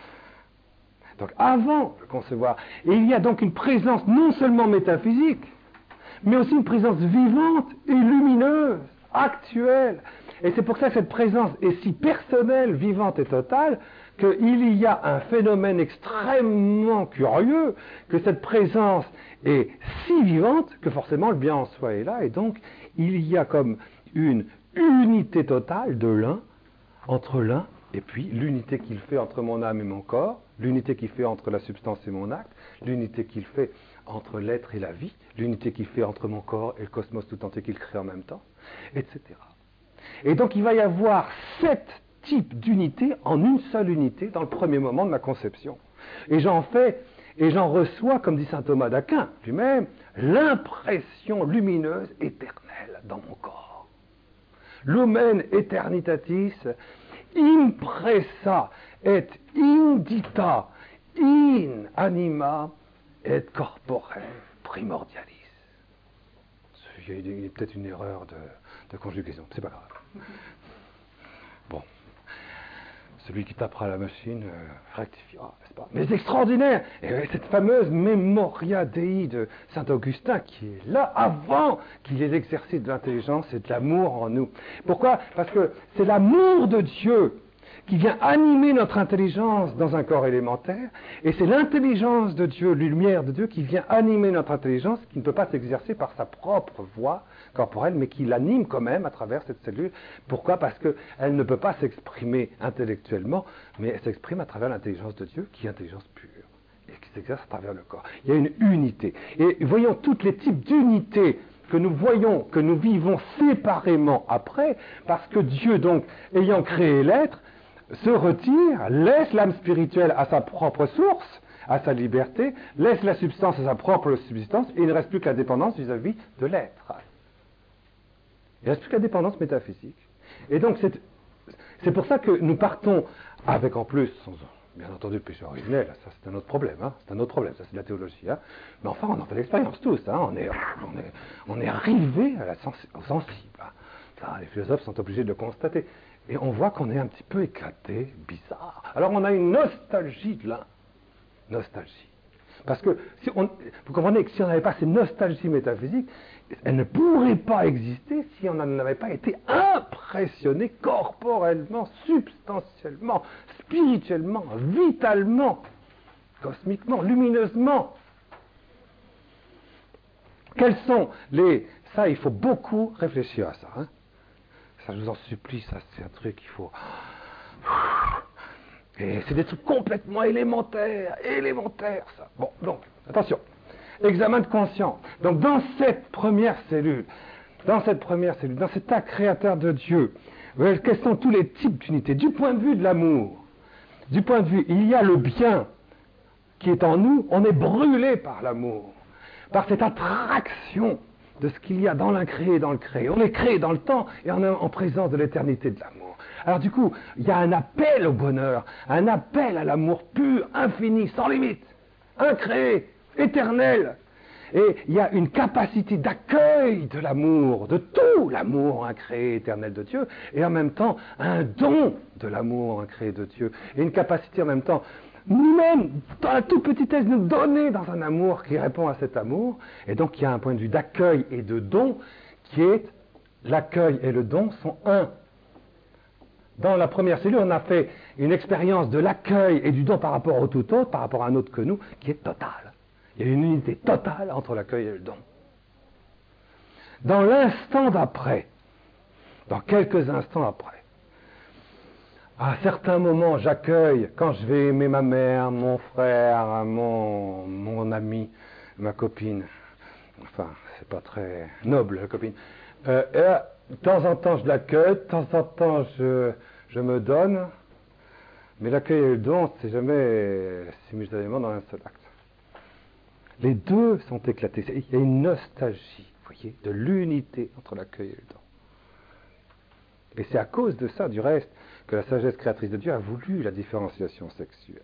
Donc avant de concevoir. Et il y a donc une présence non seulement métaphysique, mais aussi une présence vivante et lumineuse, actuelle. Et c'est pour ça que cette présence est si personnelle, vivante et totale, qu'il y a un phénomène extrêmement curieux, que cette présence est si vivante que forcément le bien en soi est là, et donc il y a comme une unité totale de l'un, entre l'un, et puis l'unité qu'il fait entre mon âme et mon corps, l'unité qu'il fait entre la substance et mon acte, l'unité qu'il fait entre l'être et la vie, l'unité qu'il fait entre mon corps et le cosmos tout entier qu'il crée en même temps, et cetera. Et donc il va y avoir sept types d'unités en une seule unité dans le premier moment de ma conception. Et j'en fais, et j'en reçois, comme dit saint Thomas d'Aquin lui-même, l'impression lumineuse éternelle dans mon corps. Lumen eternitatis impressa et indita in anima et corpore primordialis. Il y a peut-être une erreur de, de conjugaison, c'est pas grave. Bon. Celui qui tapera la machine euh, rectifiera, n'est-ce pas? Mais c'est extraordinaire! Et cette fameuse Memoria Dei de saint Augustin qui est là avant qu'il y ait l'exercice de l'intelligence et de l'amour en nous. Pourquoi? Parce que c'est l'amour de Dieu qui vient animer notre intelligence dans un corps élémentaire, et c'est l'intelligence de Dieu, la lumière de Dieu, qui vient animer notre intelligence, qui ne peut pas s'exercer par sa propre voix corporelle, mais qui l'anime quand même à travers cette cellule. Pourquoi? Parce qu'elle ne peut pas s'exprimer intellectuellement, mais elle s'exprime à travers l'intelligence de Dieu, qui est intelligence pure, et qui s'exerce à travers le corps. Il y a une unité. Et voyons tous les types d'unités que nous voyons, que nous vivons séparément après, parce que Dieu, donc, ayant créé l'être, se retire, laisse l'âme spirituelle à sa propre source, à sa liberté, laisse la substance à sa propre subsistance, et il ne reste plus que la dépendance vis-à-vis de l'être. Il ne reste plus que la dépendance métaphysique. Et donc, c'est, c'est pour ça que nous partons avec en plus, sans, bien entendu, le péché originel, ça c'est un autre problème, hein, c'est un autre problème, ça c'est de la théologie, hein, mais enfin on en fait l'expérience tous, hein, on est, on est, on est arrivé à la sensi- au sensible. Hein. Ça, les philosophes sont obligés de le constater. Et on voit qu'on est un petit peu éclaté, bizarre. Alors on a une nostalgie de l'un. nostalgie. Parce que, si on, vous comprenez que si on n'avait pas ces nostalgies métaphysiques, elle ne pourrait pas exister si on n'en avait pas été impressionné corporellement, substantiellement, spirituellement, vitalement, cosmiquement, lumineusement. Quels sont les... Ça, il faut beaucoup réfléchir à ça. Hein. Ça, je vous en supplie, ça, c'est un truc qu'il faut... Et c'est des trucs complètement élémentaires, élémentaires, ça. Bon, donc, attention. Examen de conscience. Donc, dans cette première cellule, dans cette première cellule, dans cet acte créateur de Dieu, quels sont tous les types d'unités? Du point de vue de l'amour, du point de vue, il y a le bien qui est en nous, on est brûlé par l'amour, par cette attraction de ce qu'il y a dans l'incréé et dans le créé. On est créé dans le temps et on est en présence de l'éternité de l'amour. Alors du coup, il y a un appel au bonheur, un appel à l'amour pur, infini, sans limite, incréé, éternel. Et il y a une capacité d'accueil de l'amour, de tout l'amour incréé, éternel de Dieu, et en même temps un don de l'amour incréé de Dieu, et une capacité en même temps, nous-mêmes, dans la toute petitesse, nous donner dans un amour qui répond à cet amour, et donc il y a un point de vue d'accueil et de don qui est, l'accueil et le don sont un. Dans la première cellule, on a fait une expérience de l'accueil et du don par rapport au tout autre, par rapport à un autre que nous, qui est totale. Il y a une unité totale entre l'accueil et le don. Dans l'instant d'après, dans quelques instants après, à certains moments, j'accueille, quand je vais aimer ma mère, mon frère, mon, mon ami, ma copine, enfin, c'est pas très noble, la copine, euh, et de temps en temps, je l'accueille, de temps en temps, je, je me donne, mais l'accueil et le don, c'est jamais simultanément dans un seul acte. Les deux sont éclatés. Il y a une nostalgie, vous voyez, de l'unité entre l'accueil et le don. Et c'est à cause de ça, du reste, que la sagesse créatrice de Dieu a voulu la différenciation sexuelle.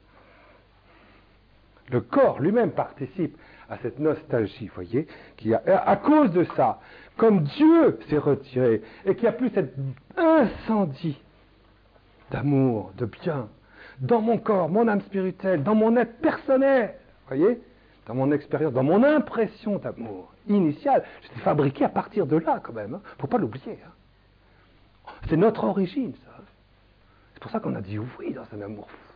Le corps lui-même participe à cette nostalgie, vous voyez, qui a, à cause de ça, comme Dieu s'est retiré et qu'il n'y a plus cet incendie d'amour, de bien, dans mon corps, mon âme spirituelle, dans mon être personnel, vous voyez, dans mon expérience, dans mon impression d'amour initiale, j'étais fabriqué à partir de là quand même, il hein. ne faut pas l'oublier. Hein. C'est notre origine, ça. C'est pour ça qu'on a dit oui dans un amour fou.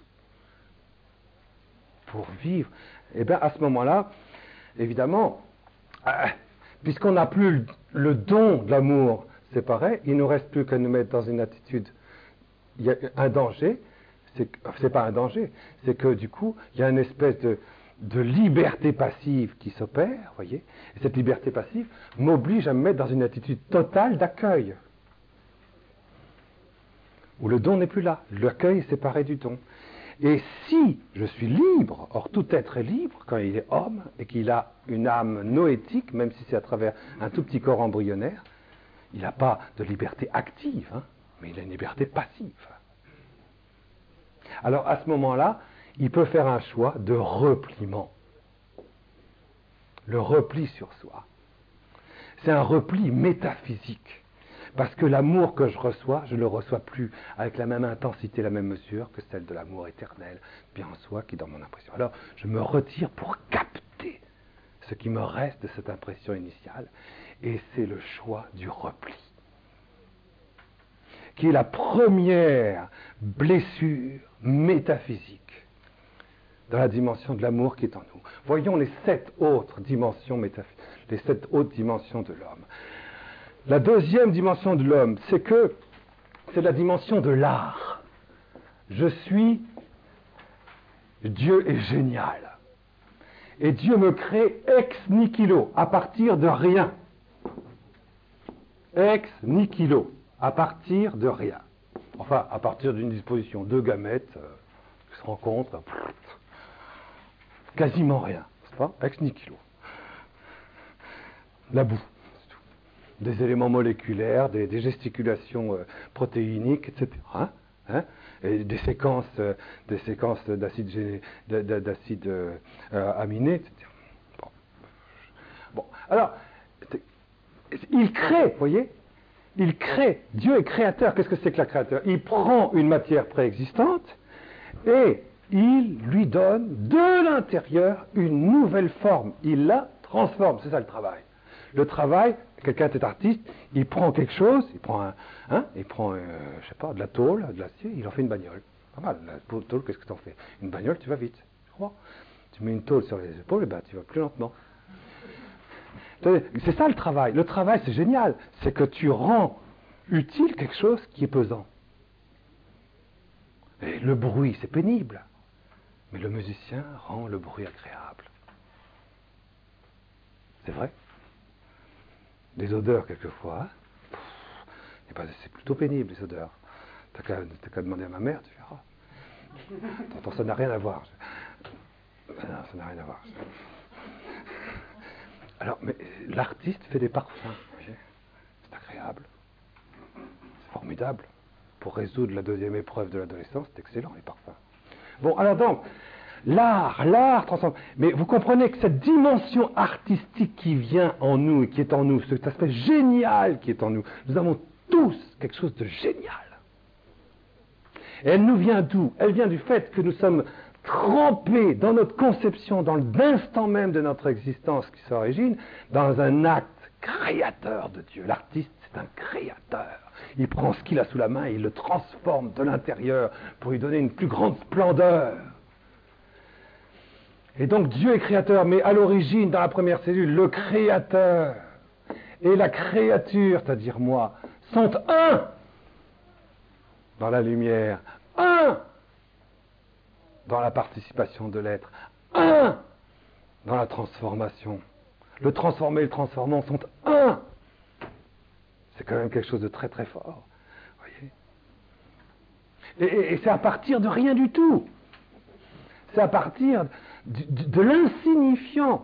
Pour vivre. Et bien à ce moment-là, évidemment, euh, puisqu'on n'a plus le, le don de l'amour, c'est pareil, il ne nous reste plus qu'à nous mettre dans une attitude, il y a un danger, c'est, c'est pas un danger, c'est que du coup, il y a une espèce de, de liberté passive qui s'opère, vous voyez, et cette liberté passive m'oblige à me mettre dans une attitude totale d'accueil, où le don n'est plus là, l'accueil est séparé du don. Et si je suis libre, or tout être est libre quand il est homme et qu'il a une âme noétique, même si c'est à travers un tout petit corps embryonnaire, il n'a pas de liberté active, hein, mais il a une liberté passive. Alors à ce moment-là, il peut faire un choix de repliement. Le repli sur soi. C'est un repli métaphysique. Parce que l'amour que je reçois, je ne le reçois plus avec la même intensité, la même mesure que celle de l'amour éternel, bien en soi, qui est dans mon impression. Alors, je me retire pour capter ce qui me reste de cette impression initiale, et c'est le choix du repli, qui est la première blessure métaphysique dans la dimension de l'amour qui est en nous. Voyons les sept autres dimensions métaphysiques, les sept autres dimensions de l'homme. La deuxième dimension de l'homme, c'est que c'est la dimension de l'art. Je suis, Dieu est génial. Et Dieu me crée ex nihilo, à partir de rien. Ex nihilo, à partir de rien. Enfin, à partir d'une disposition, deux gamètes euh, qui se rencontrent, ben, pff, quasiment rien, n'est-ce pas? Ex nihilo. La boue. Des éléments moléculaires, des, des gesticulations euh, protéiniques, et cetera. Hein, et des séquences, euh, des séquences d'acides, gé, d'acides euh, euh, aminés, et cetera. Bon, bon. Alors, il crée, vous voyez, il crée. Dieu est créateur. Qu'est-ce que c'est que la créateur? Il prend une matière préexistante et il lui donne de l'intérieur une nouvelle forme. Il la transforme. C'est ça le travail. Le travail, quelqu'un est artiste, il prend quelque chose, il prend, un, hein, il prend euh, je sais pas, de la tôle, de l'acier, il en fait une bagnole. Pas mal, la tôle, qu'est-ce que tu en fais? Une bagnole, tu vas vite, tu crois? Tu mets une tôle sur les épaules, et ben, tu vas plus lentement. C'est ça le travail. Le travail, c'est génial. C'est que tu rends utile quelque chose qui est pesant. Et le bruit, c'est pénible. Mais le musicien rend le bruit agréable. C'est vrai. Les odeurs, quelquefois, hein, pff, eh ben, c'est plutôt pénible, les odeurs. T'as qu'à, t'as qu'à demander à ma mère, tu verras. Attends, ça n'a rien à voir. Non, ça n'a rien à voir. Alors, mais l'artiste fait des parfums, vous voyez. C'est agréable. C'est formidable. Pour résoudre la deuxième épreuve de l'adolescence, c'est excellent, les parfums. Bon, alors donc, l'art, l'art transforme. Mais vous comprenez que cette dimension artistique qui vient en nous et qui est en nous, cet aspect génial qui est en nous, nous avons tous quelque chose de génial. Et elle nous vient d'où? Elle vient du fait que nous sommes trempés dans notre conception, dans l'instant même de notre existence qui s'origine, dans un acte créateur de Dieu. L'artiste, c'est un créateur. Il prend ce qu'il a sous la main et il le transforme de l'intérieur pour lui donner une plus grande splendeur. Et donc Dieu est créateur, mais à l'origine, dans la première cellule, le créateur et la créature, c'est-à-dire moi, sont un dans la lumière, un dans la participation de l'être, un dans la transformation. Le transformé et le transformant sont un. C'est quand même quelque chose de très très fort. Voyez. Et, et, et c'est à partir de rien du tout. C'est à partir de, de, de l'insignifiant.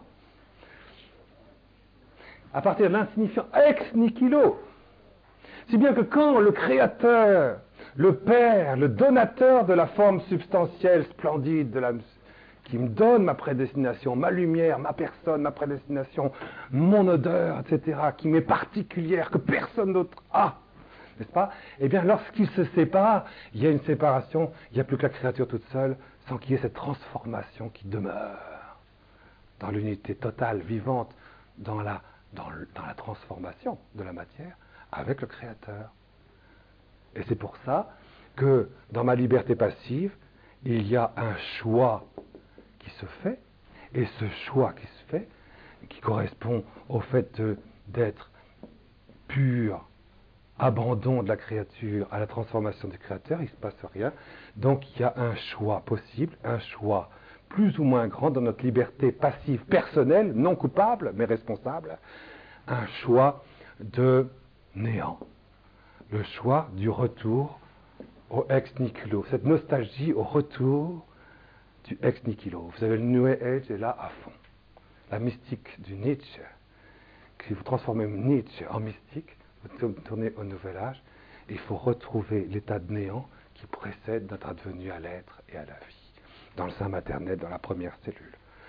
À partir de l'insignifiant ex nihilo. Si bien que quand le Créateur, le Père, le donateur de la forme substantielle, splendide, de la, qui me donne ma prédestination, ma lumière, ma personne, ma prédestination, mon odeur, et cetera, qui m'est particulière, que personne d'autre a, n'est-ce pas? Eh bien, lorsqu'il se sépare, il y a une séparation, il n'y a plus que la créature toute seule, sans qu'il y ait cette transformation qui demeure dans l'unité totale, vivante, dans la, dans, le, dans la transformation de la matière, avec le Créateur. Et c'est pour ça que dans ma liberté passive, il y a un choix qui se fait, et ce choix qui se fait, qui correspond au fait de, d'être pur, abandon de la créature à la transformation du Créateur, il ne se passe rien. Donc il y a un choix possible, un choix plus ou moins grand dans notre liberté passive personnelle, non coupable, mais responsable, un choix de néant, le choix du retour au ex nihilo, cette nostalgie au retour du ex nihilo. Vous avez le New Age est là à fond. La mystique du Nietzsche, si vous transformez Nietzsche en mystique, vous tournez au nouvel âge, et il faut retrouver l'état de néant qui précède notre advenue à l'être et à la vie, dans le sein maternel, dans la première cellule.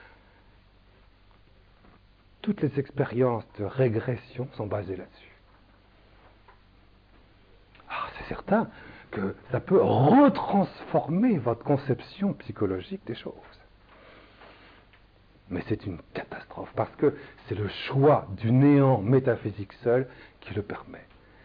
Toutes les expériences de régression sont basées là-dessus. Ah, c'est certain que ça peut retransformer votre conception psychologique des choses. Mais c'est une catastrophe, parce que c'est le choix du néant métaphysique seul qui le permet.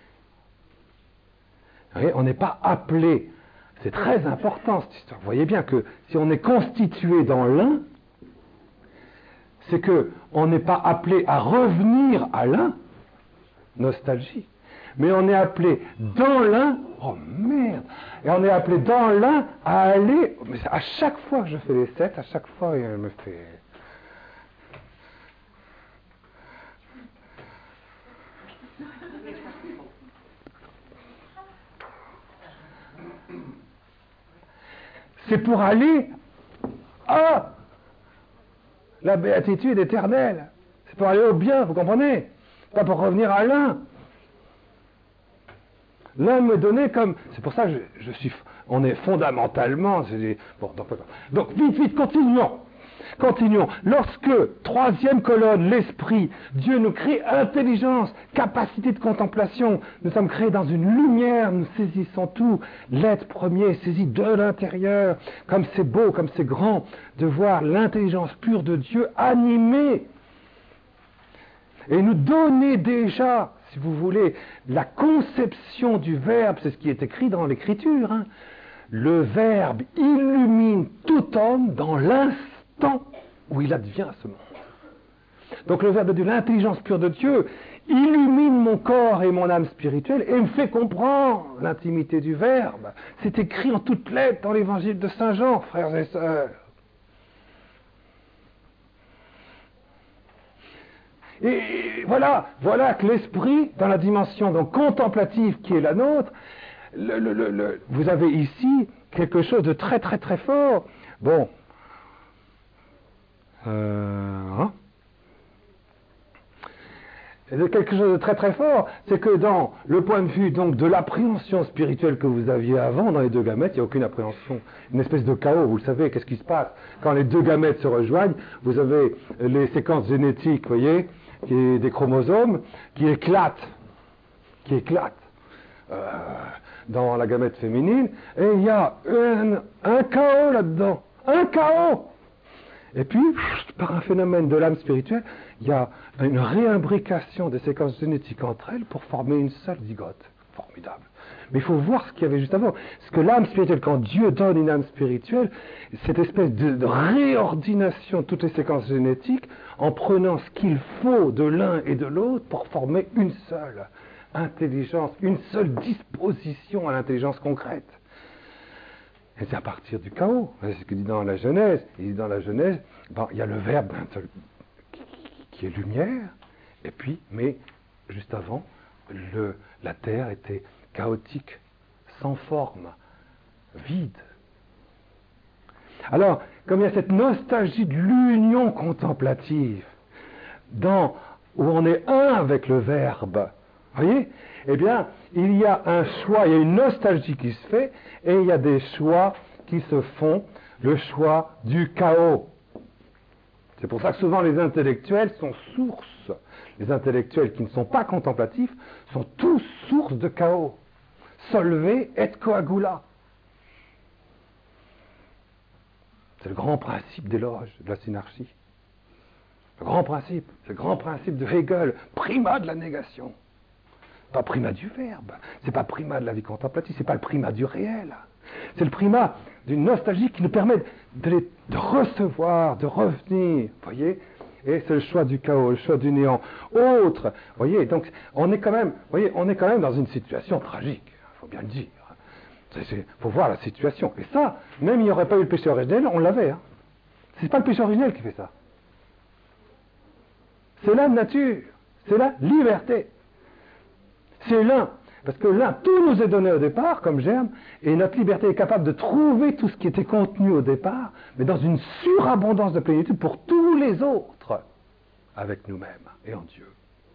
Vous voyez, on n'est pas appelé, c'est très important cette histoire. Vous voyez bien que si on est constitué dans l'un, c'est qu'on n'est pas appelé à revenir à l'un, nostalgie, mais on est appelé dans l'un, oh merde, et on est appelé dans l'un à aller, mais à chaque fois que je fais les sept, à chaque fois elle me fait... C'est pour aller à la béatitude éternelle. C'est pour aller au bien, vous comprenez? Pas pour revenir à l'un. L'un me donnait comme... C'est pour ça que je, je suis... On est fondamentalement... C'est des, bon, donc, donc, vite, vite, continuons. Continuons. Lorsque, troisième colonne, l'esprit, Dieu nous crée intelligence, capacité de contemplation. Nous sommes créés dans une lumière, nous saisissons tout. L'être premier est saisi de l'intérieur. Comme c'est beau, comme c'est grand de voir l'intelligence pure de Dieu animée et nous donner déjà, si vous voulez, la conception du Verbe. C'est ce qui est écrit dans l'Écriture. Hein. Le Verbe illumine tout homme dans l'instant où il advient à ce monde. Donc le Verbe de l'intelligence pure de Dieu illumine mon corps et mon âme spirituelle et me fait comprendre l'intimité du Verbe. C'est écrit en toutes lettres dans l'Évangile de Saint Jean, frères et sœurs. Et voilà, voilà que l'esprit, dans la dimension donc contemplative qui est la nôtre, le, le, le, le, vous avez ici quelque chose de très très très fort. Bon, euh, hein quelque chose de très très fort, c'est que dans le point de vue donc de l'appréhension spirituelle que vous aviez avant dans les deux gamètes, il n'y a aucune appréhension, une espèce de chaos. Vous le savez, qu'est-ce qui se passe quand les deux gamètes se rejoignent? Vous avez les séquences génétiques, vous voyez, qui est des chromosomes qui éclatent, qui éclatent euh, dans la gamète féminine, et il y a un, un chaos là-dedans, un chaos. Et puis, par un phénomène de l'âme spirituelle, il y a une réimbrication des séquences génétiques entre elles pour former une seule zygote. Formidable. Mais il faut voir ce qu'il y avait juste avant. Parce que l'âme spirituelle, quand Dieu donne une âme spirituelle, cette espèce de, de réordination de toutes les séquences génétiques, en prenant ce qu'il faut de l'un et de l'autre pour former une seule intelligence, une seule disposition à l'intelligence concrète. Et c'est à partir du chaos. C'est ce qu'il dit dans la Genèse. Il dit dans la Genèse, bon, il y a le Verbe d'un seul, qui, qui est lumière, et puis, mais juste avant, le, la terre était chaotique, sans forme, vide. Alors, comme il y a cette nostalgie de l'union contemplative, dans, où on est un avec le Verbe, vous voyez, eh bien, il y a un choix, il y a une nostalgie qui se fait, et il y a des choix qui se font, le choix du chaos. C'est pour ça que souvent les intellectuels sont source. Les intellectuels qui ne sont pas contemplatifs sont tous source de chaos. Solve et coagula. C'est le grand principe d'éloge de la synarchie. Le grand principe, c'est le grand principe de Hegel, primat de la négation. Pas primat du Verbe, c'est pas primat de la vie contemplative, c'est pas le primat du réel. C'est le primat d'une nostalgie qui nous permet de, les, de recevoir, de revenir, voyez. Et c'est le choix du chaos, le choix du néant. Autre, voyez, donc on est quand même, voyez, on est quand même dans une situation tragique, il faut bien le dire. Il faut voir la situation. Et ça, même il n'y aurait pas eu le péché originel, on l'avait. Hein. C'est pas le péché originel qui fait ça. C'est la nature, c'est la liberté. C'est l'un, parce que l'un, tout nous est donné au départ, comme germe, et notre liberté est capable de trouver tout ce qui était contenu au départ, mais dans une surabondance de plénitude pour tous les autres, avec nous-mêmes et en Dieu.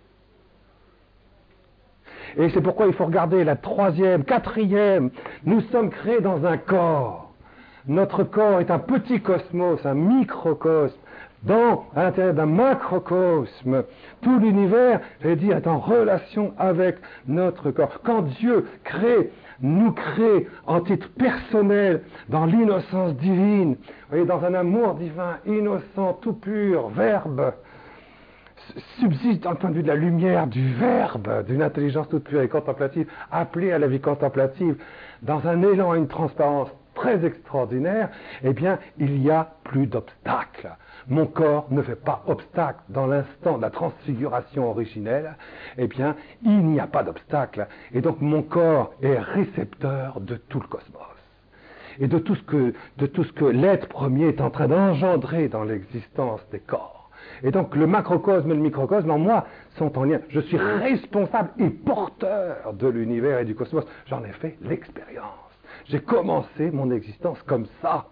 Et c'est pourquoi il faut regarder la troisième, quatrième, nous sommes créés dans un corps. Notre corps est un petit cosmos, un microcosme, dans, à l'intérieur d'un macrocosme. Tout l'univers, j'allais dire, est en relation avec notre corps. Quand Dieu crée, nous crée en titre personnel, dans l'innocence divine, vous voyez, dans un amour divin, innocent, tout pur, Verbe, subsiste dans le point de vue de la lumière, du Verbe, d'une intelligence toute pure et contemplative, appelée à la vie contemplative, dans un élan et une transparence très extraordinaire, eh bien, il n'y a plus d'obstacle. Mon corps ne fait pas obstacle dans l'instant de la transfiguration originelle, eh bien, il n'y a pas d'obstacle. Et donc, mon corps est récepteur de tout le cosmos. Et de tout ce que, de tout ce que l'être premier est en train d'engendrer dans l'existence des corps. Et donc, le macrocosme et le microcosme, en moi, sont en lien. Je suis responsable et porteur de l'univers et du cosmos. J'en ai fait l'expérience. J'ai commencé mon existence comme ça.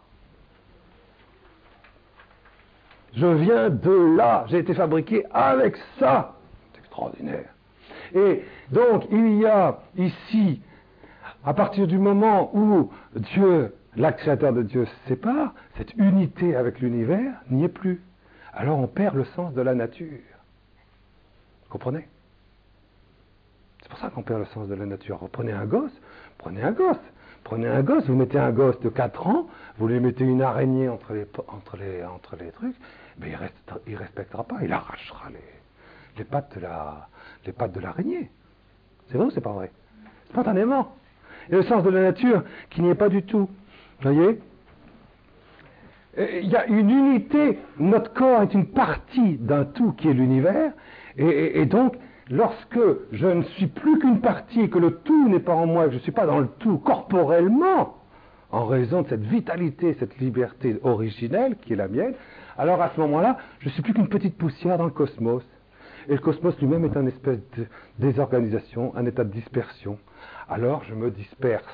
Je viens de là. J'ai été fabriqué avec ça. C'est extraordinaire. Et donc, il y a ici, à partir du moment où Dieu l'acte créateur de Dieu se sépare, cette unité avec l'univers n'y est plus. Alors on perd le sens de la nature. Vous comprenez? C'est pour ça qu'on perd le sens de la nature. Prenez un gosse, prenez un gosse, prenez un gosse, vous mettez un gosse de quatre ans, vous lui mettez une araignée entre les, entre les, entre les trucs, mais il ne respectera pas, il arrachera les, les pattes de la, les pattes de l'araignée. C'est vrai ou c'est pas vrai? Spontanément. Et le sens de la nature qui n'y est pas du tout. Vous voyez? Il y a une unité, notre corps est une partie d'un tout qui est l'univers, et, et, et donc, lorsque je ne suis plus qu'une partie, que le tout n'est pas en moi, que je ne suis pas dans le tout corporellement, en raison de cette vitalité, cette liberté originelle qui est la mienne, alors à ce moment-là, je ne suis plus qu'une petite poussière dans le cosmos. Et le cosmos lui-même est une espèce de désorganisation, un état de dispersion. Alors je me disperse.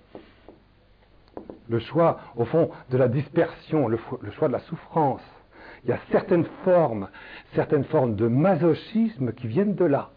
Le choix, au fond, de la dispersion, le, le choix de la souffrance, il y a certaines formes, certaines formes de masochisme qui viennent de là.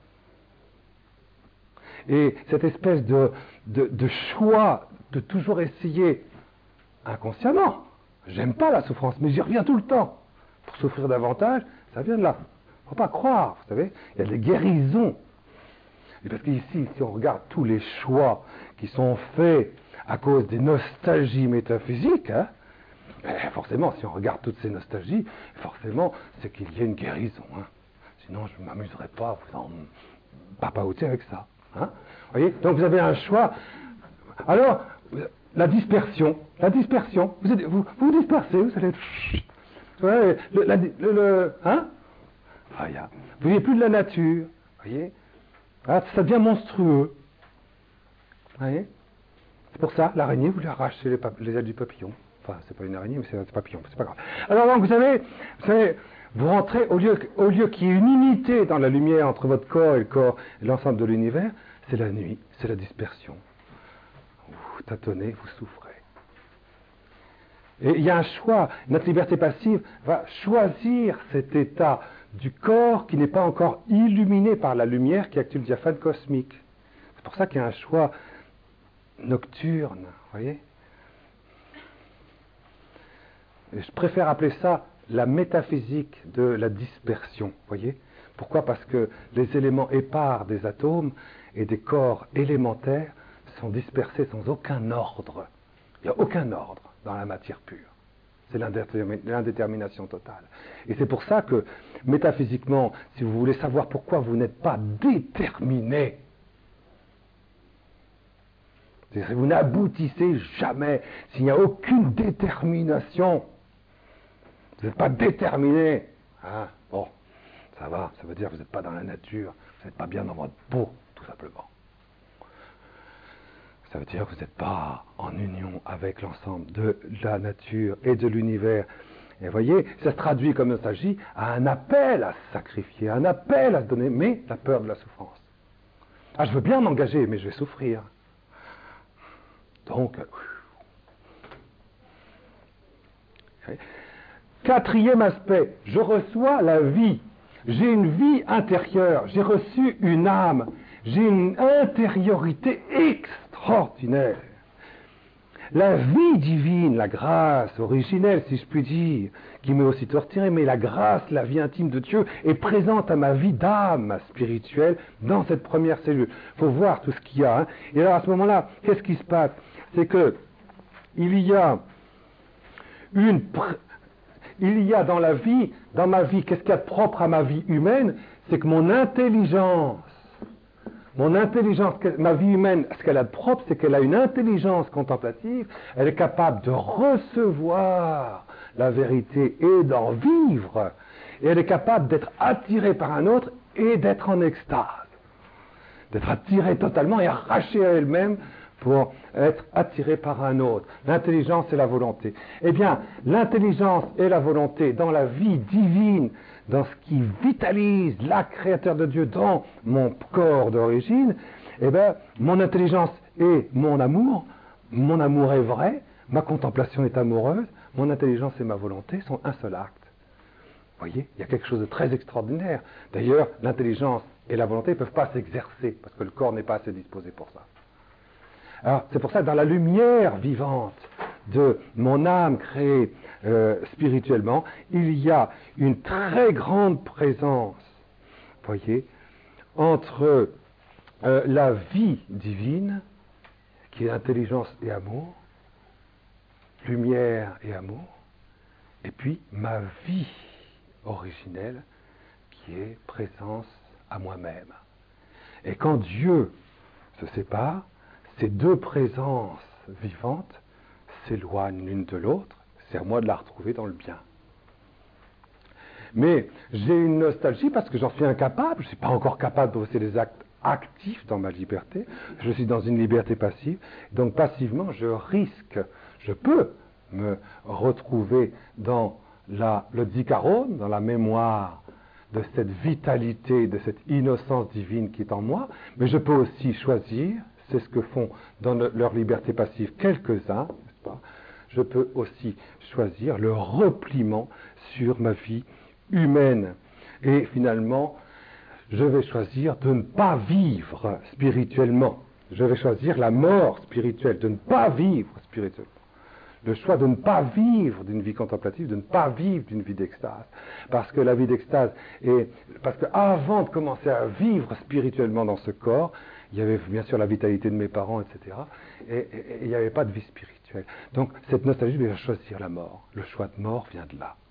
Et cette espèce de, de, de choix de toujours essayer inconsciemment, j'aime pas la souffrance, mais j'y reviens tout le temps. Pour souffrir davantage, ça vient de là. Il ne faut pas croire, vous savez, il y a des guérisons. Et parce qu'ici, si on regarde tous les choix qui sont faits à cause des nostalgies métaphysiques, hein, ben forcément, si on regarde toutes ces nostalgies, forcément, c'est qu'il y a une guérison. Hein. Sinon, je ne m'amuserais pas à vous en papaouter avec ça. Hein. Vous voyez? Donc vous avez un choix. Alors, la dispersion, la dispersion, vous êtes, vous, vous, vous dispersez, vous allez... Ouais, le, la, le, le, hein ah, y a, vous n'avez plus de la nature, vous voyez, ah, ça devient monstrueux. Vous voyez? C'est pour ça, l'araignée, vous lui arrachez les, les ailes du papillon. Enfin, c'est pas une araignée, mais c'est un papillon, c'est pas grave. Alors donc, vous savez, vous savez, vous rentrez, au lieu, au lieu qu'il y ait une unité dans la lumière entre votre corps et le corps et l'ensemble de l'univers, c'est la nuit, c'est la dispersion. Vous tâtonnez, vous souffrez. Et il y a un choix. Notre liberté passive va choisir cet état du corps qui n'est pas encore illuminé par la lumière qui active le diaphane cosmique. C'est pour ça qu'il y a un choix nocturne, vous voyez. Et je préfère appeler ça la métaphysique de la dispersion, vous voyez. Pourquoi? Parce que les éléments épars des atomes et des corps élémentaires sont dispersés sans aucun ordre. Il n'y a aucun ordre dans la matière pure. C'est l'indétermination totale. Et c'est pour ça que, métaphysiquement, si vous voulez savoir pourquoi vous n'êtes pas déterminé, c'est-à-dire que vous n'aboutissez jamais, s'il n'y a aucune détermination, vous n'êtes pas déterminé, hein, bon, ça va, ça veut dire que vous n'êtes pas dans la nature, vous n'êtes pas bien dans votre peau, tout simplement. Ça veut dire que vous n'êtes pas en union avec l'ensemble de la nature et de l'univers. Et vous voyez, ça se traduit, comme il s'agit, à un appel à se sacrifier, un appel à se donner, mais la peur de la souffrance. Ah, je veux bien m'engager, mais je vais souffrir. Donc, euh, quatrième aspect, je reçois la vie. J'ai une vie intérieure, j'ai reçu une âme, j'ai une intériorité extraordinaire. La vie divine, la grâce originelle, si je puis dire, qui m'est aussitôt retirée, mais la grâce, la vie intime de Dieu est présente à ma vie d'âme spirituelle dans cette première cellule. Il faut voir tout ce qu'il y a. Hein. Et alors à ce moment-là, qu'est-ce qui se passe? C'est que il y a une... Pr- il y a dans la vie, dans ma vie, qu'est-ce qu'il y a de propre à ma vie humaine? C'est que mon intelligence, mon intelligence, ma vie humaine, ce qu'elle a de propre, c'est qu'elle a une intelligence contemplative, elle est capable de recevoir la vérité et d'en vivre, et elle est capable d'être attirée par un autre et d'être en extase, d'être attirée totalement et arrachée à elle-même pour être attirée par un autre. L'intelligence et la volonté. Eh bien, l'intelligence et la volonté dans la vie divine, dans ce qui vitalise la créateur de Dieu dans mon corps d'origine, eh bien, mon intelligence et mon amour, mon amour est vrai, ma contemplation est amoureuse, mon intelligence et ma volonté sont un seul acte. Vous voyez, il y a quelque chose de très extraordinaire. D'ailleurs, l'intelligence et la volonté ne peuvent pas s'exercer, parce que le corps n'est pas assez disposé pour ça. Alors, c'est pour ça que dans la lumière vivante, de mon âme créée euh, spirituellement, il y a une très grande présence, voyez, entre euh, la vie divine, qui est intelligence et amour, lumière et amour, et puis ma vie originelle, qui est présence à moi-même. Et quand Dieu se sépare, ces deux présences vivantes s'éloignent l'une de l'autre, c'est à moi de la retrouver dans le bien. Mais j'ai une nostalgie parce que j'en suis incapable, je ne suis pas encore capable de poser des actes actifs dans ma liberté, je suis dans une liberté passive, donc passivement je risque, je peux me retrouver dans la, le dicharone, dans la mémoire de cette vitalité, de cette innocence divine qui est en moi, mais je peux aussi choisir, c'est ce que font dans le, leur liberté passive quelques-uns, n'est-ce pas? Je peux aussi choisir le repliement sur ma vie humaine. Et finalement, je vais choisir de ne pas vivre spirituellement. Je vais choisir la mort spirituelle, de ne pas vivre spirituellement. Le choix de ne pas vivre d'une vie contemplative, de ne pas vivre d'une vie d'extase. Parce que la vie d'extase est... Parce qu'avant de commencer à vivre spirituellement dans ce corps, il y avait bien sûr la vitalité de mes parents, et cetera. Et, et, et il n'y avait pas de vie spirituelle. Donc cette nostalgie, je vais choisir la mort. Le choix de mort vient de là.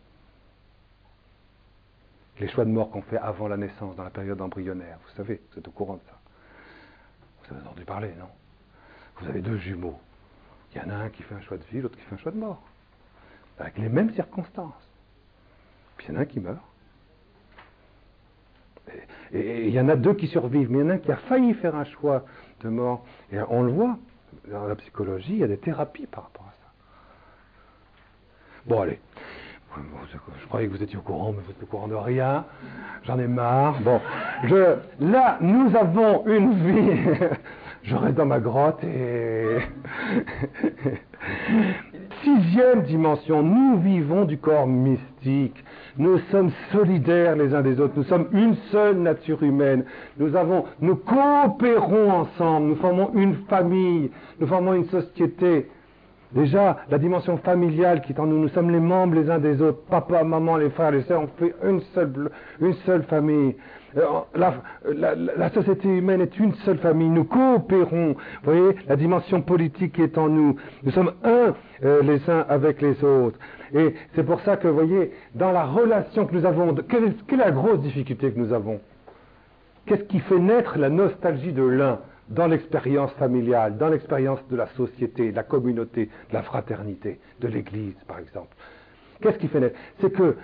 Les choix de mort qu'on fait avant la naissance, dans la période embryonnaire, vous savez, vous êtes au courant de ça. Vous avez entendu parler, non? Vous avez deux jumeaux. Il y en a un qui fait un choix de vie, l'autre qui fait un choix de mort. Avec les mêmes circonstances. Puis il y en a un qui meurt. Et, et il y en a deux qui survivent, mais il y en a un qui a failli faire un choix de mort. Et on le voit, dans la psychologie, il y a des thérapies par rapport à ça. Bon, allez. Je croyais que vous étiez au courant, mais vous êtes au courant de rien. J'en ai marre. Bon, je, là, nous avons une vie. Je reste dans ma grotte et... Sixième dimension, nous vivons du corps mystique. Nous sommes solidaires les uns des autres. Nous sommes une seule nature humaine. Nous avons, nous coopérons ensemble. Nous formons une famille. Nous formons une société. Déjà, la dimension familiale qui est en nous, nous sommes les membres les uns des autres, papa, maman, les frères, les sœurs, on fait une seule, une seule famille. La, la, la société humaine est une seule famille, nous coopérons. Vous voyez, la dimension politique qui est en nous, nous sommes un euh, les uns avec les autres. Et c'est pour ça que, vous voyez, dans la relation que nous avons, quelle est, quelle est la grosse difficulté que nous avons? Qu'est-ce qui fait naître la nostalgie de l'un dans l'expérience familiale, dans l'expérience de la société, de la communauté, de la fraternité, de l'Église, par exemple? Qu'est-ce qui fait naître? C'est que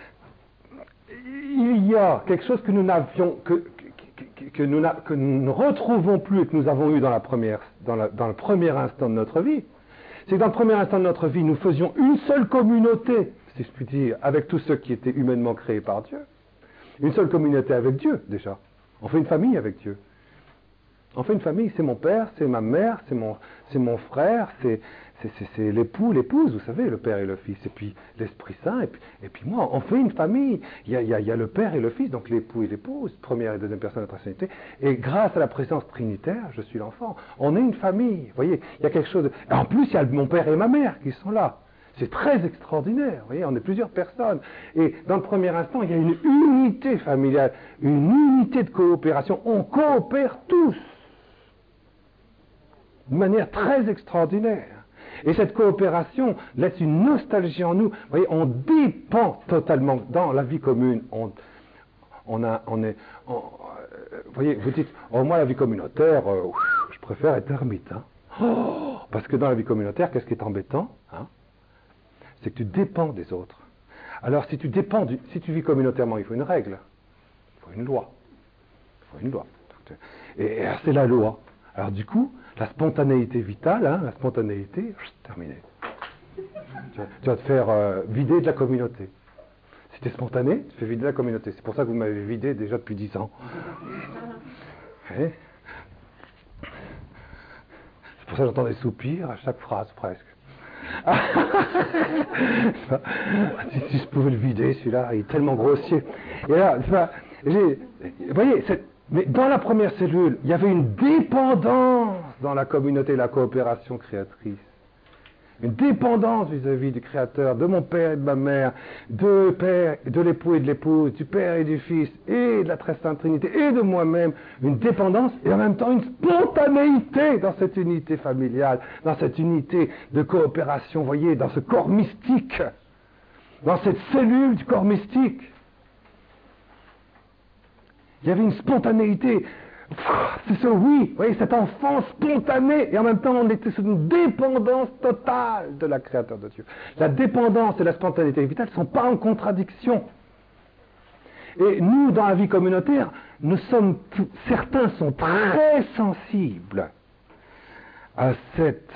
il y a quelque chose que nous n'avions, que, que, que, nous que nous ne retrouvons plus et que nous avons eu dans, la première, dans, la, dans le premier instant de notre vie. C'est que dans le premier instant de notre vie, nous faisions une seule communauté, si je puis dire, avec tous ceux qui étaient humainement créés par Dieu. Une seule communauté avec Dieu, déjà. On fait une famille avec Dieu. On fait une famille, c'est mon père, c'est ma mère, c'est mon, c'est mon frère, c'est, c'est, c'est, c'est l'époux, l'épouse, vous savez, le père et le fils, et puis l'Esprit Saint, et puis, et puis moi, on fait une famille. Il y, a, il, y a, il y a le père et le fils, donc l'époux et l'épouse, première et deuxième personne de la Trinité, et grâce à la présence trinitaire, je suis l'enfant. On est une famille, vous voyez, il y a quelque chose de... Et en plus, il y a mon père et ma mère qui sont là. C'est très extraordinaire, vous voyez, on est plusieurs personnes. Et dans le premier instant, il y a une unité familiale, une unité de coopération. On coopère tous. De manière très extraordinaire. Et cette coopération laisse une nostalgie en nous. Vous voyez, on dépend totalement dans la vie commune. On, on, a, on est, on, euh, vous voyez, vous dites, oh, moi la vie communautaire, euh, je préfère être ermite. Hein. Oh, parce que dans la vie communautaire, qu'est-ce qui est embêtant, hein? C'est que tu dépends des autres. Alors si tu dépends, du, si tu vis communautairement, il faut une règle, il faut une loi, il faut une loi. Et, et c'est la loi. Alors du coup, la spontanéité vitale, hein, la spontanéité, terminé. Tu vas, tu vas te faire euh, vider de la communauté. Si tu es spontané, tu fais vider de la communauté. C'est pour ça que vous m'avez vidé déjà depuis dix ans. Et c'est pour ça que j'entends des soupirs à chaque phrase presque. si, si je pouvais le vider, celui-là, il est tellement grossier. Et là, j'ai, vous voyez, cette, mais dans la première cellule, il y avait une dépendance dans la communauté, la coopération créatrice. une dépendance vis-à-vis du Créateur, de mon père et de ma mère, de père, de l'époux et de l'épouse, du père et du fils, et de la très sainte Trinité, et de moi-même, une dépendance et en même temps une spontanéité dans cette unité familiale, dans cette unité de coopération, vous voyez, dans ce corps mystique, dans cette cellule du corps mystique. Il y avait une spontanéité. C'est ce oui, vous voyez, cet enfant spontané, et en même temps on était sous une dépendance totale de la Créateur de Dieu. La dépendance et la spontanéité vitale ne sont pas en contradiction. Et nous, dans la vie communautaire, nous sommes, certains sont très sensibles à cette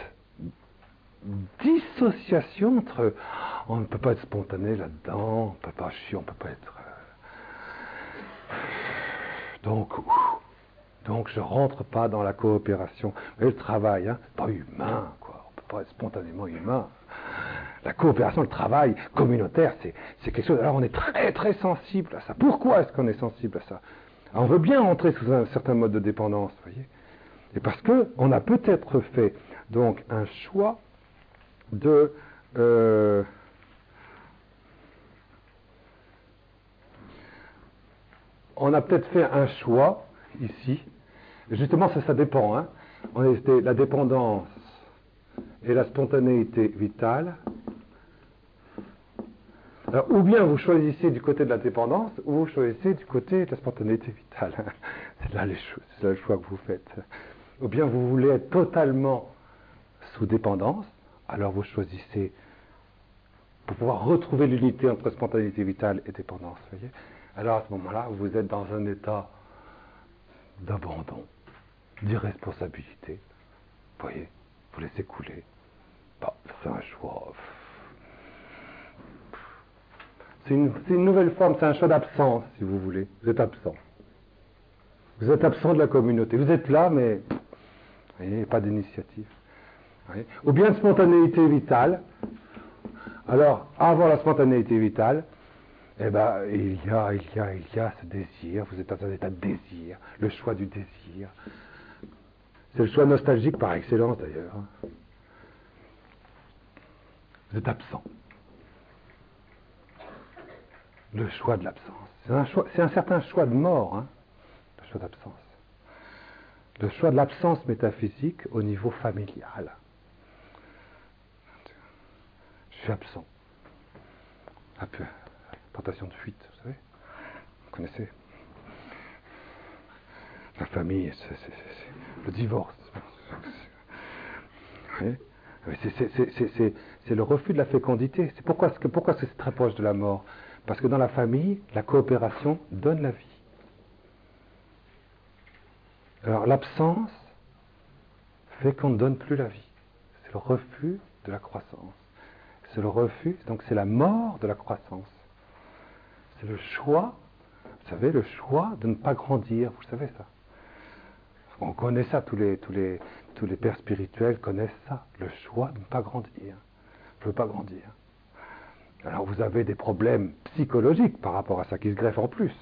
dissociation entre on ne peut pas être spontané là-dedans, on ne peut pas chier, on ne peut pas être... Euh... Donc... Donc je ne rentre pas dans la coopération. Et le travail, hein, pas humain, quoi. On ne peut pas être spontanément humain. La coopération, le travail communautaire, c'est, c'est quelque chose... Alors on est très très sensible à ça. Pourquoi est-ce qu'on est sensible à ça? Alors, on veut bien rentrer sous un certain mode de dépendance, vous voyez. Et parce qu'on a peut-être fait donc un choix de... Euh, on a peut-être fait un choix ici. Justement, ça, ça dépend. Hein. On était la dépendance et la spontanéité vitale. Alors, ou bien vous choisissez du côté de la dépendance, ou vous choisissez du côté de la spontanéité vitale. C'est là, les cho- c'est là le choix que vous faites. Ou bien vous voulez être totalement sous dépendance, alors vous choisissez pour pouvoir retrouver l'unité entre spontanéité vitale et dépendance. Voyez. Alors à ce moment-là, vous êtes dans un état d'abandon, d'irresponsabilité. Vous voyez, vous laissez couler. Bah, c'est un choix. C'est une, c'est une nouvelle forme, c'est un choix d'absence, si vous voulez. Vous êtes absent. Vous êtes absent de la communauté. Vous êtes là, mais vous voyez, pas d'initiative. Vous voyez. Ou bien de spontanéité vitale. Alors, avant la spontanéité vitale, eh ben, il y a, il y a, il y a ce désir. Vous êtes dans un état de désir, le choix du désir. C'est le choix nostalgique par excellence, d'ailleurs. Vous êtes absent. Le choix de l'absence. C'est un, choix, c'est un certain choix de mort, hein, le choix d'absence. Le choix de l'absence métaphysique au niveau familial. Je suis absent. Un peu. Tentation de fuite, vous savez. Vous connaissez. La famille, c'est, c'est, c'est, c'est le divorce. Oui. C'est, c'est, c'est, c'est, c'est, c'est le refus de la fécondité. C'est pourquoi, c'est, pourquoi c'est très proche de la mort? Parce que dans la famille, la coopération donne la vie. Alors l'absence fait qu'on ne donne plus la vie. C'est le refus de la croissance. C'est le refus, donc c'est la mort de la croissance. C'est le choix, vous savez, le choix de ne pas grandir. Vous savez ça. On connaît ça, tous les, tous les, tous les pères spirituels connaissent ça. Le choix de ne pas grandir. Je ne veux pas grandir. Alors vous avez des problèmes psychologiques par rapport à ça qui se greffent en plus.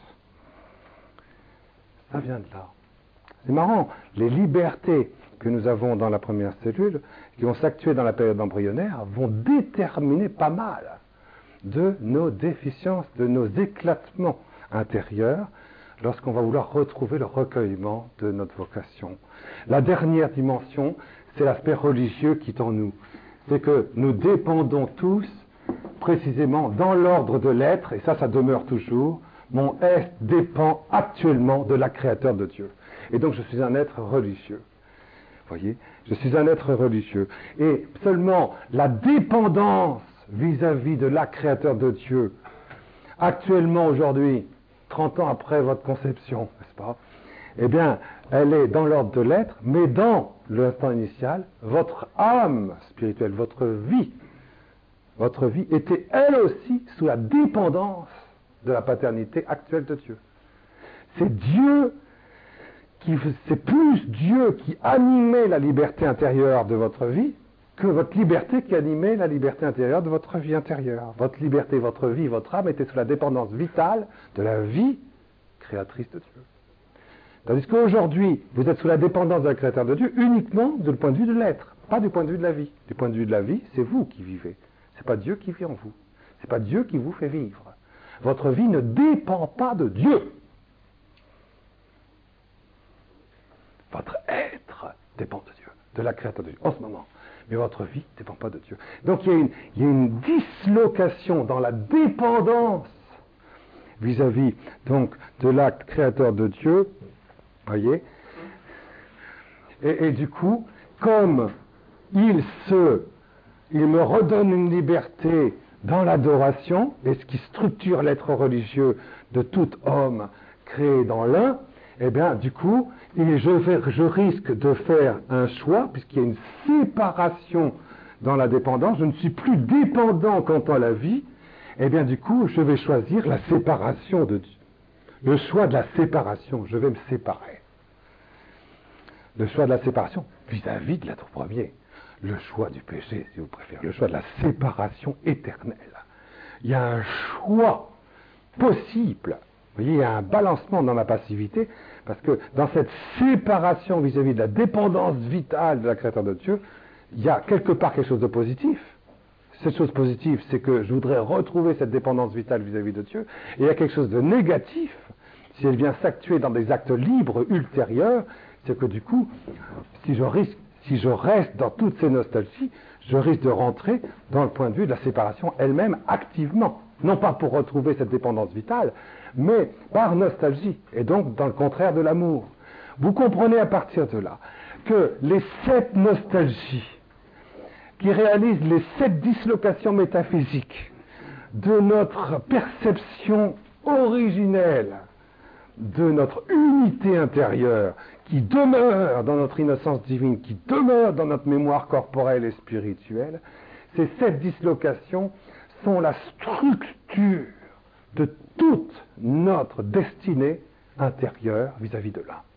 Ça vient de là. C'est marrant, les libertés que nous avons dans la première cellule, qui vont s'actuer dans la période embryonnaire, vont déterminer pas mal de nos déficiences, de nos éclatements intérieurs, lorsqu'on va vouloir retrouver le recueillement de notre vocation. La dernière dimension, c'est l'aspect religieux qui est en nous. C'est que nous dépendons tous précisément dans l'ordre de l'être, et ça, ça demeure toujours. Mon être dépend actuellement de la Créateur de Dieu. Et donc je suis un être religieux. Vous voyez, je suis un être religieux. Et seulement la dépendance vis-à-vis de la Créateur de Dieu, actuellement, aujourd'hui, trente ans après votre conception, n'est-ce pas? Eh bien, elle est dans l'ordre de l'être, mais dans l'instant initial, votre âme spirituelle, votre vie, votre vie était elle aussi sous la dépendance de la paternité actuelle de Dieu. C'est Dieu qui, c'est plus Dieu qui animait la liberté intérieure de votre vie que votre liberté qui animait la liberté intérieure de votre vie intérieure. Votre liberté, votre vie, votre âme était sous la dépendance vitale de la vie créatrice de Dieu. Tandis qu'aujourd'hui, vous êtes sous la dépendance d'un Créateur de Dieu uniquement du point de vue de l'être. Pas du point de vue de la vie. Du point de vue de la vie, c'est vous qui vivez. Ce n'est pas Dieu qui vit en vous. Ce n'est pas Dieu qui vous fait vivre. Votre vie ne dépend pas de Dieu. Votre être dépend de Dieu, de la créature de Dieu, en ce moment. Mais votre vie ne dépend pas de Dieu. Donc il y a une, il y a une dislocation dans la dépendance vis-à-vis donc de l'acte créateur de Dieu, voyez, et, et du coup, comme il se, il me redonne une liberté dans l'adoration, et ce qui structure l'être religieux de tout homme créé dans l'un, eh bien, du coup, et je, vais, je risque de faire un choix, puisqu'il y a une séparation dans la dépendance, je ne suis plus dépendant quant à la vie, eh bien, du coup, je vais choisir la séparation de Dieu. Le choix de la séparation, je vais me séparer. Le choix de la séparation vis-à-vis de l'être premier. Le choix du péché, si vous préférez. Le choix de la séparation éternelle. Il y a un choix possible. Vous voyez, il y a un balancement dans la passivité, parce que dans cette séparation vis-à-vis de la dépendance vitale de la créature de Dieu, il y a quelque part quelque chose de positif. Cette chose positive, c'est que je voudrais retrouver cette dépendance vitale vis-à-vis de Dieu, et il y a quelque chose de négatif, si elle vient s'actuer dans des actes libres ultérieurs, c'est que du coup, si je risque, si je reste dans toutes ces nostalgies, je risque de rentrer dans le point de vue de la séparation elle-même activement. Non pas pour retrouver cette dépendance vitale, mais par nostalgie, et donc dans le contraire de l'amour. Vous comprenez à partir de là que les sept nostalgies qui réalisent les sept dislocations métaphysiques de notre perception originelle, de notre unité intérieure, qui demeure dans notre innocence divine, qui demeure dans notre mémoire corporelle et spirituelle, ces sept dislocations sont la structure de toute notre destinée intérieure vis-à-vis de l'un.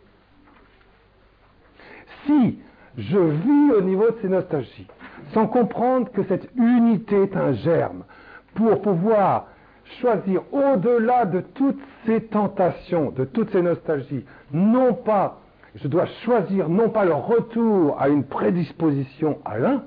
Si je vis au niveau de ces nostalgies, sans comprendre que cette unité est un germe, pour pouvoir choisir au-delà de toutes ces tentations, de toutes ces nostalgies, non pas, je dois choisir non pas le retour à une prédisposition à l'un,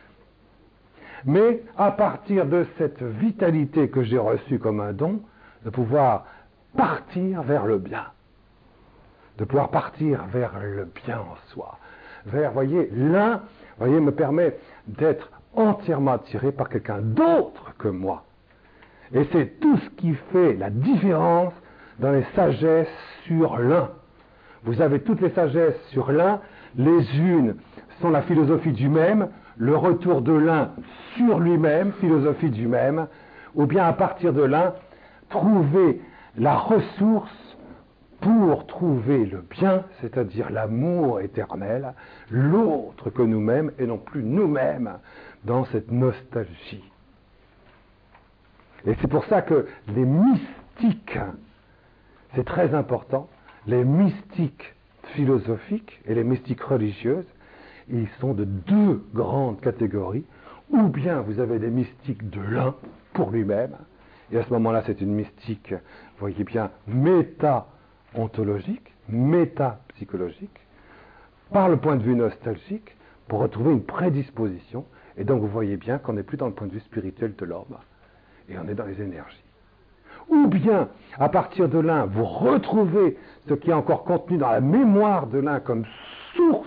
mais à partir de cette vitalité que j'ai reçue comme un don, de pouvoir partir vers le bien, de pouvoir partir vers le bien en soi, vers, voyez, l'un, voyez, me permet d'être entièrement attiré par quelqu'un d'autre que moi. Et c'est tout ce qui fait la différence dans les sagesses sur l'un. Vous avez toutes les sagesses sur l'un, les unes sont la philosophie du même, le retour de l'un sur lui-même, philosophie du même, ou bien à partir de l'un, trouver la ressource pour trouver le bien, c'est-à-dire l'amour éternel, l'autre que nous-mêmes et non plus nous-mêmes dans cette nostalgie. Et c'est pour ça que les mystiques, c'est très important, les mystiques philosophiques et les mystiques religieuses, ils sont de deux grandes catégories. Ou bien vous avez des mystiques de l'un pour lui-même, et à ce moment-là c'est une mystique, vous voyez bien, méta-ontologique, méta-psychologique, par le point de vue nostalgique, pour retrouver une prédisposition, et donc vous voyez bien qu'on n'est plus dans le point de vue spirituel de l'homme, et on est dans les énergies. Ou bien, à partir de l'un, vous retrouvez ce qui est encore contenu dans la mémoire de l'un comme source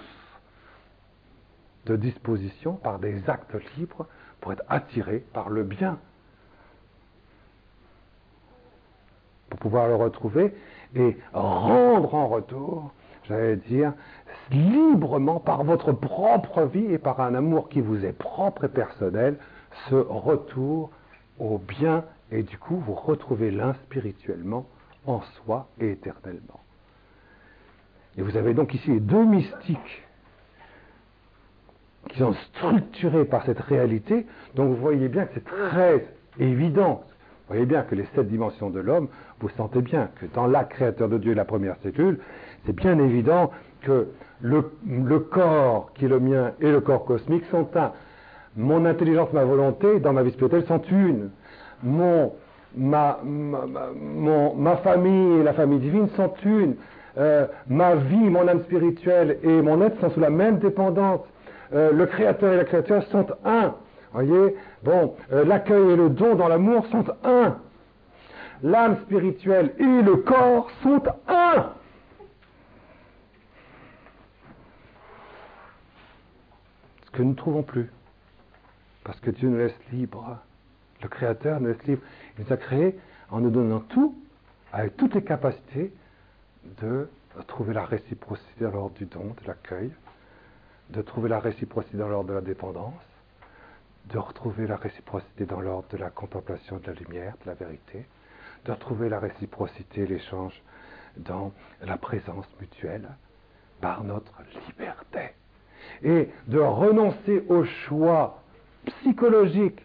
de disposition par des actes libres pour être attiré par le bien. Pour pouvoir le retrouver et rendre en retour, j'allais dire, librement par votre propre vie et par un amour qui vous est propre et personnel, ce retour au bien, et du coup vous retrouvez l'un spirituellement en soi et éternellement. Et vous avez donc ici les deux mystiques qui sont structurés par cette réalité, donc vous voyez bien que c'est très évident. Vous voyez bien que les sept dimensions de l'homme, vous sentez bien que dans l'acte créateur de Dieu, la première cellule, c'est bien évident que le, le corps qui est le mien et le corps cosmique sont un. Mon intelligence, ma volonté, dans ma vie spirituelle, sont une. Mon, ma, ma, mon, ma famille et la famille divine sont une. Euh, ma vie, mon âme spirituelle et mon être sont sous la même dépendance. euh, le Créateur et la créature sont un. Voyez, bon, euh, l'accueil et le don dans l'amour sont un. L'âme spirituelle et le corps sont un. Ce que nous ne trouvons plus. Parce que Dieu nous laisse libres. Le Créateur nous laisse libres. Il nous a créés en nous donnant tout, avec toutes les capacités de trouver la réciprocité dans l'ordre du don, de l'accueil, de trouver la réciprocité dans l'ordre de la dépendance, de retrouver la réciprocité dans l'ordre de la contemplation de la lumière, de la vérité, de retrouver la réciprocité, l'échange dans la présence mutuelle par notre liberté. Et de renoncer aux choix psychologiques,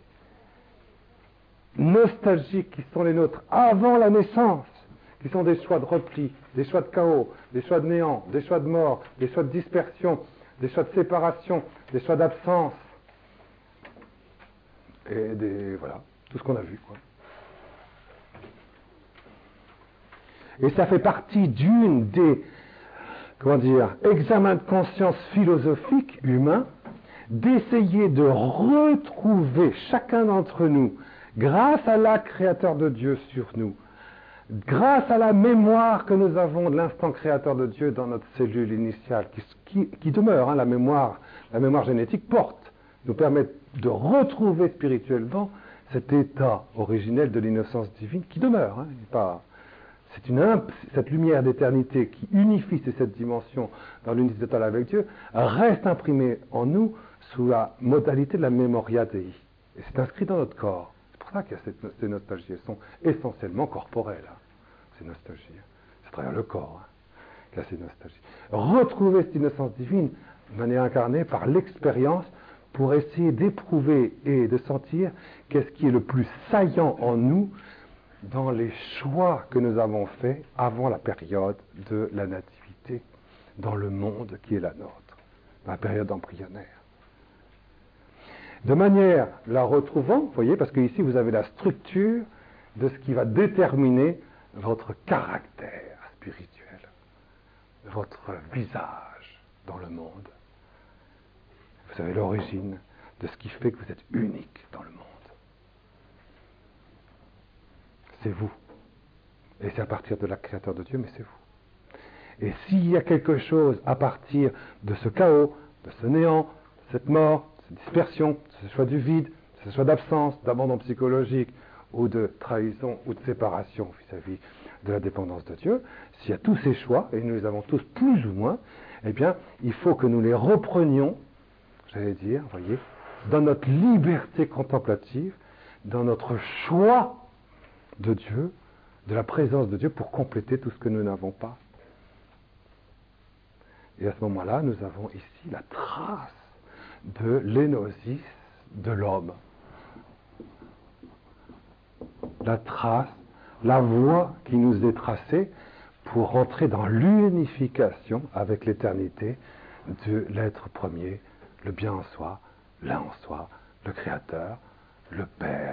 nostalgiques qui sont les nôtres avant la naissance, qui sont des choix de repli, des choix de chaos, des choix de néant, des choix de mort, des choix de dispersion, des choix de séparation, des choix d'absence, et des, voilà, tout ce qu'on a vu, quoi. Et ça fait partie d'une des, comment dire, examens de conscience philosophiques humains, d'essayer de retrouver chacun d'entre nous, grâce à l'acte créateur de Dieu sur nous, grâce à la mémoire que nous avons de l'instant créateur de Dieu dans notre cellule initiale, qui, qui, qui demeure, hein, la mémoire, la mémoire génétique porte, nous permet de retrouver spirituellement cet état originel de l'innocence divine qui demeure. Hein, pas, c'est une, cette lumière d'éternité qui unifie ces sept dimensions dans l'unité totale avec Dieu, reste imprimée en nous sous la modalité de la memoria Dei. Et c'est inscrit dans notre corps. C'est pour ça qu'il y a cette, ces nostalgies. Elles sont essentiellement corporelles, hein, ces nostalgies. C'est à travers le corps hein, qu'il y a ces nostalgies. Retrouver cette innocence divine de manière incarnée par l'expérience pour essayer d'éprouver et de sentir qu'est-ce qui est le plus saillant en nous dans les choix que nous avons faits avant la période de la nativité, dans le monde qui est la nôtre, dans la période embryonnaire. De manière, la retrouvant, vous voyez, parce que ici vous avez la structure de ce qui va déterminer votre caractère spirituel, votre visage dans le monde. Vous avez l'origine de ce qui fait que vous êtes unique dans le monde. C'est vous. Et c'est à partir de la créateur de Dieu, mais c'est vous. Et s'il y a quelque chose à partir de ce chaos, de ce néant, de cette mort, de cette dispersion, de ce choix du vide, de ce choix d'absence, d'abandon psychologique, ou de trahison, ou de séparation vis-à-vis de la dépendance de Dieu, s'il y a tous ces choix, et nous les avons tous plus ou moins, eh bien, il faut que nous les reprenions, j'allais dire, vous voyez, dans notre liberté contemplative, dans notre choix de Dieu, de la présence de Dieu pour compléter tout ce que nous n'avons pas. Et à ce moment-là, nous avons ici la trace de l'énosis de l'homme. La trace, la voie qui nous est tracée pour rentrer dans l'unification avec l'éternité de l'être premier, le bien en soi, l'un en soi, le Créateur, le Père,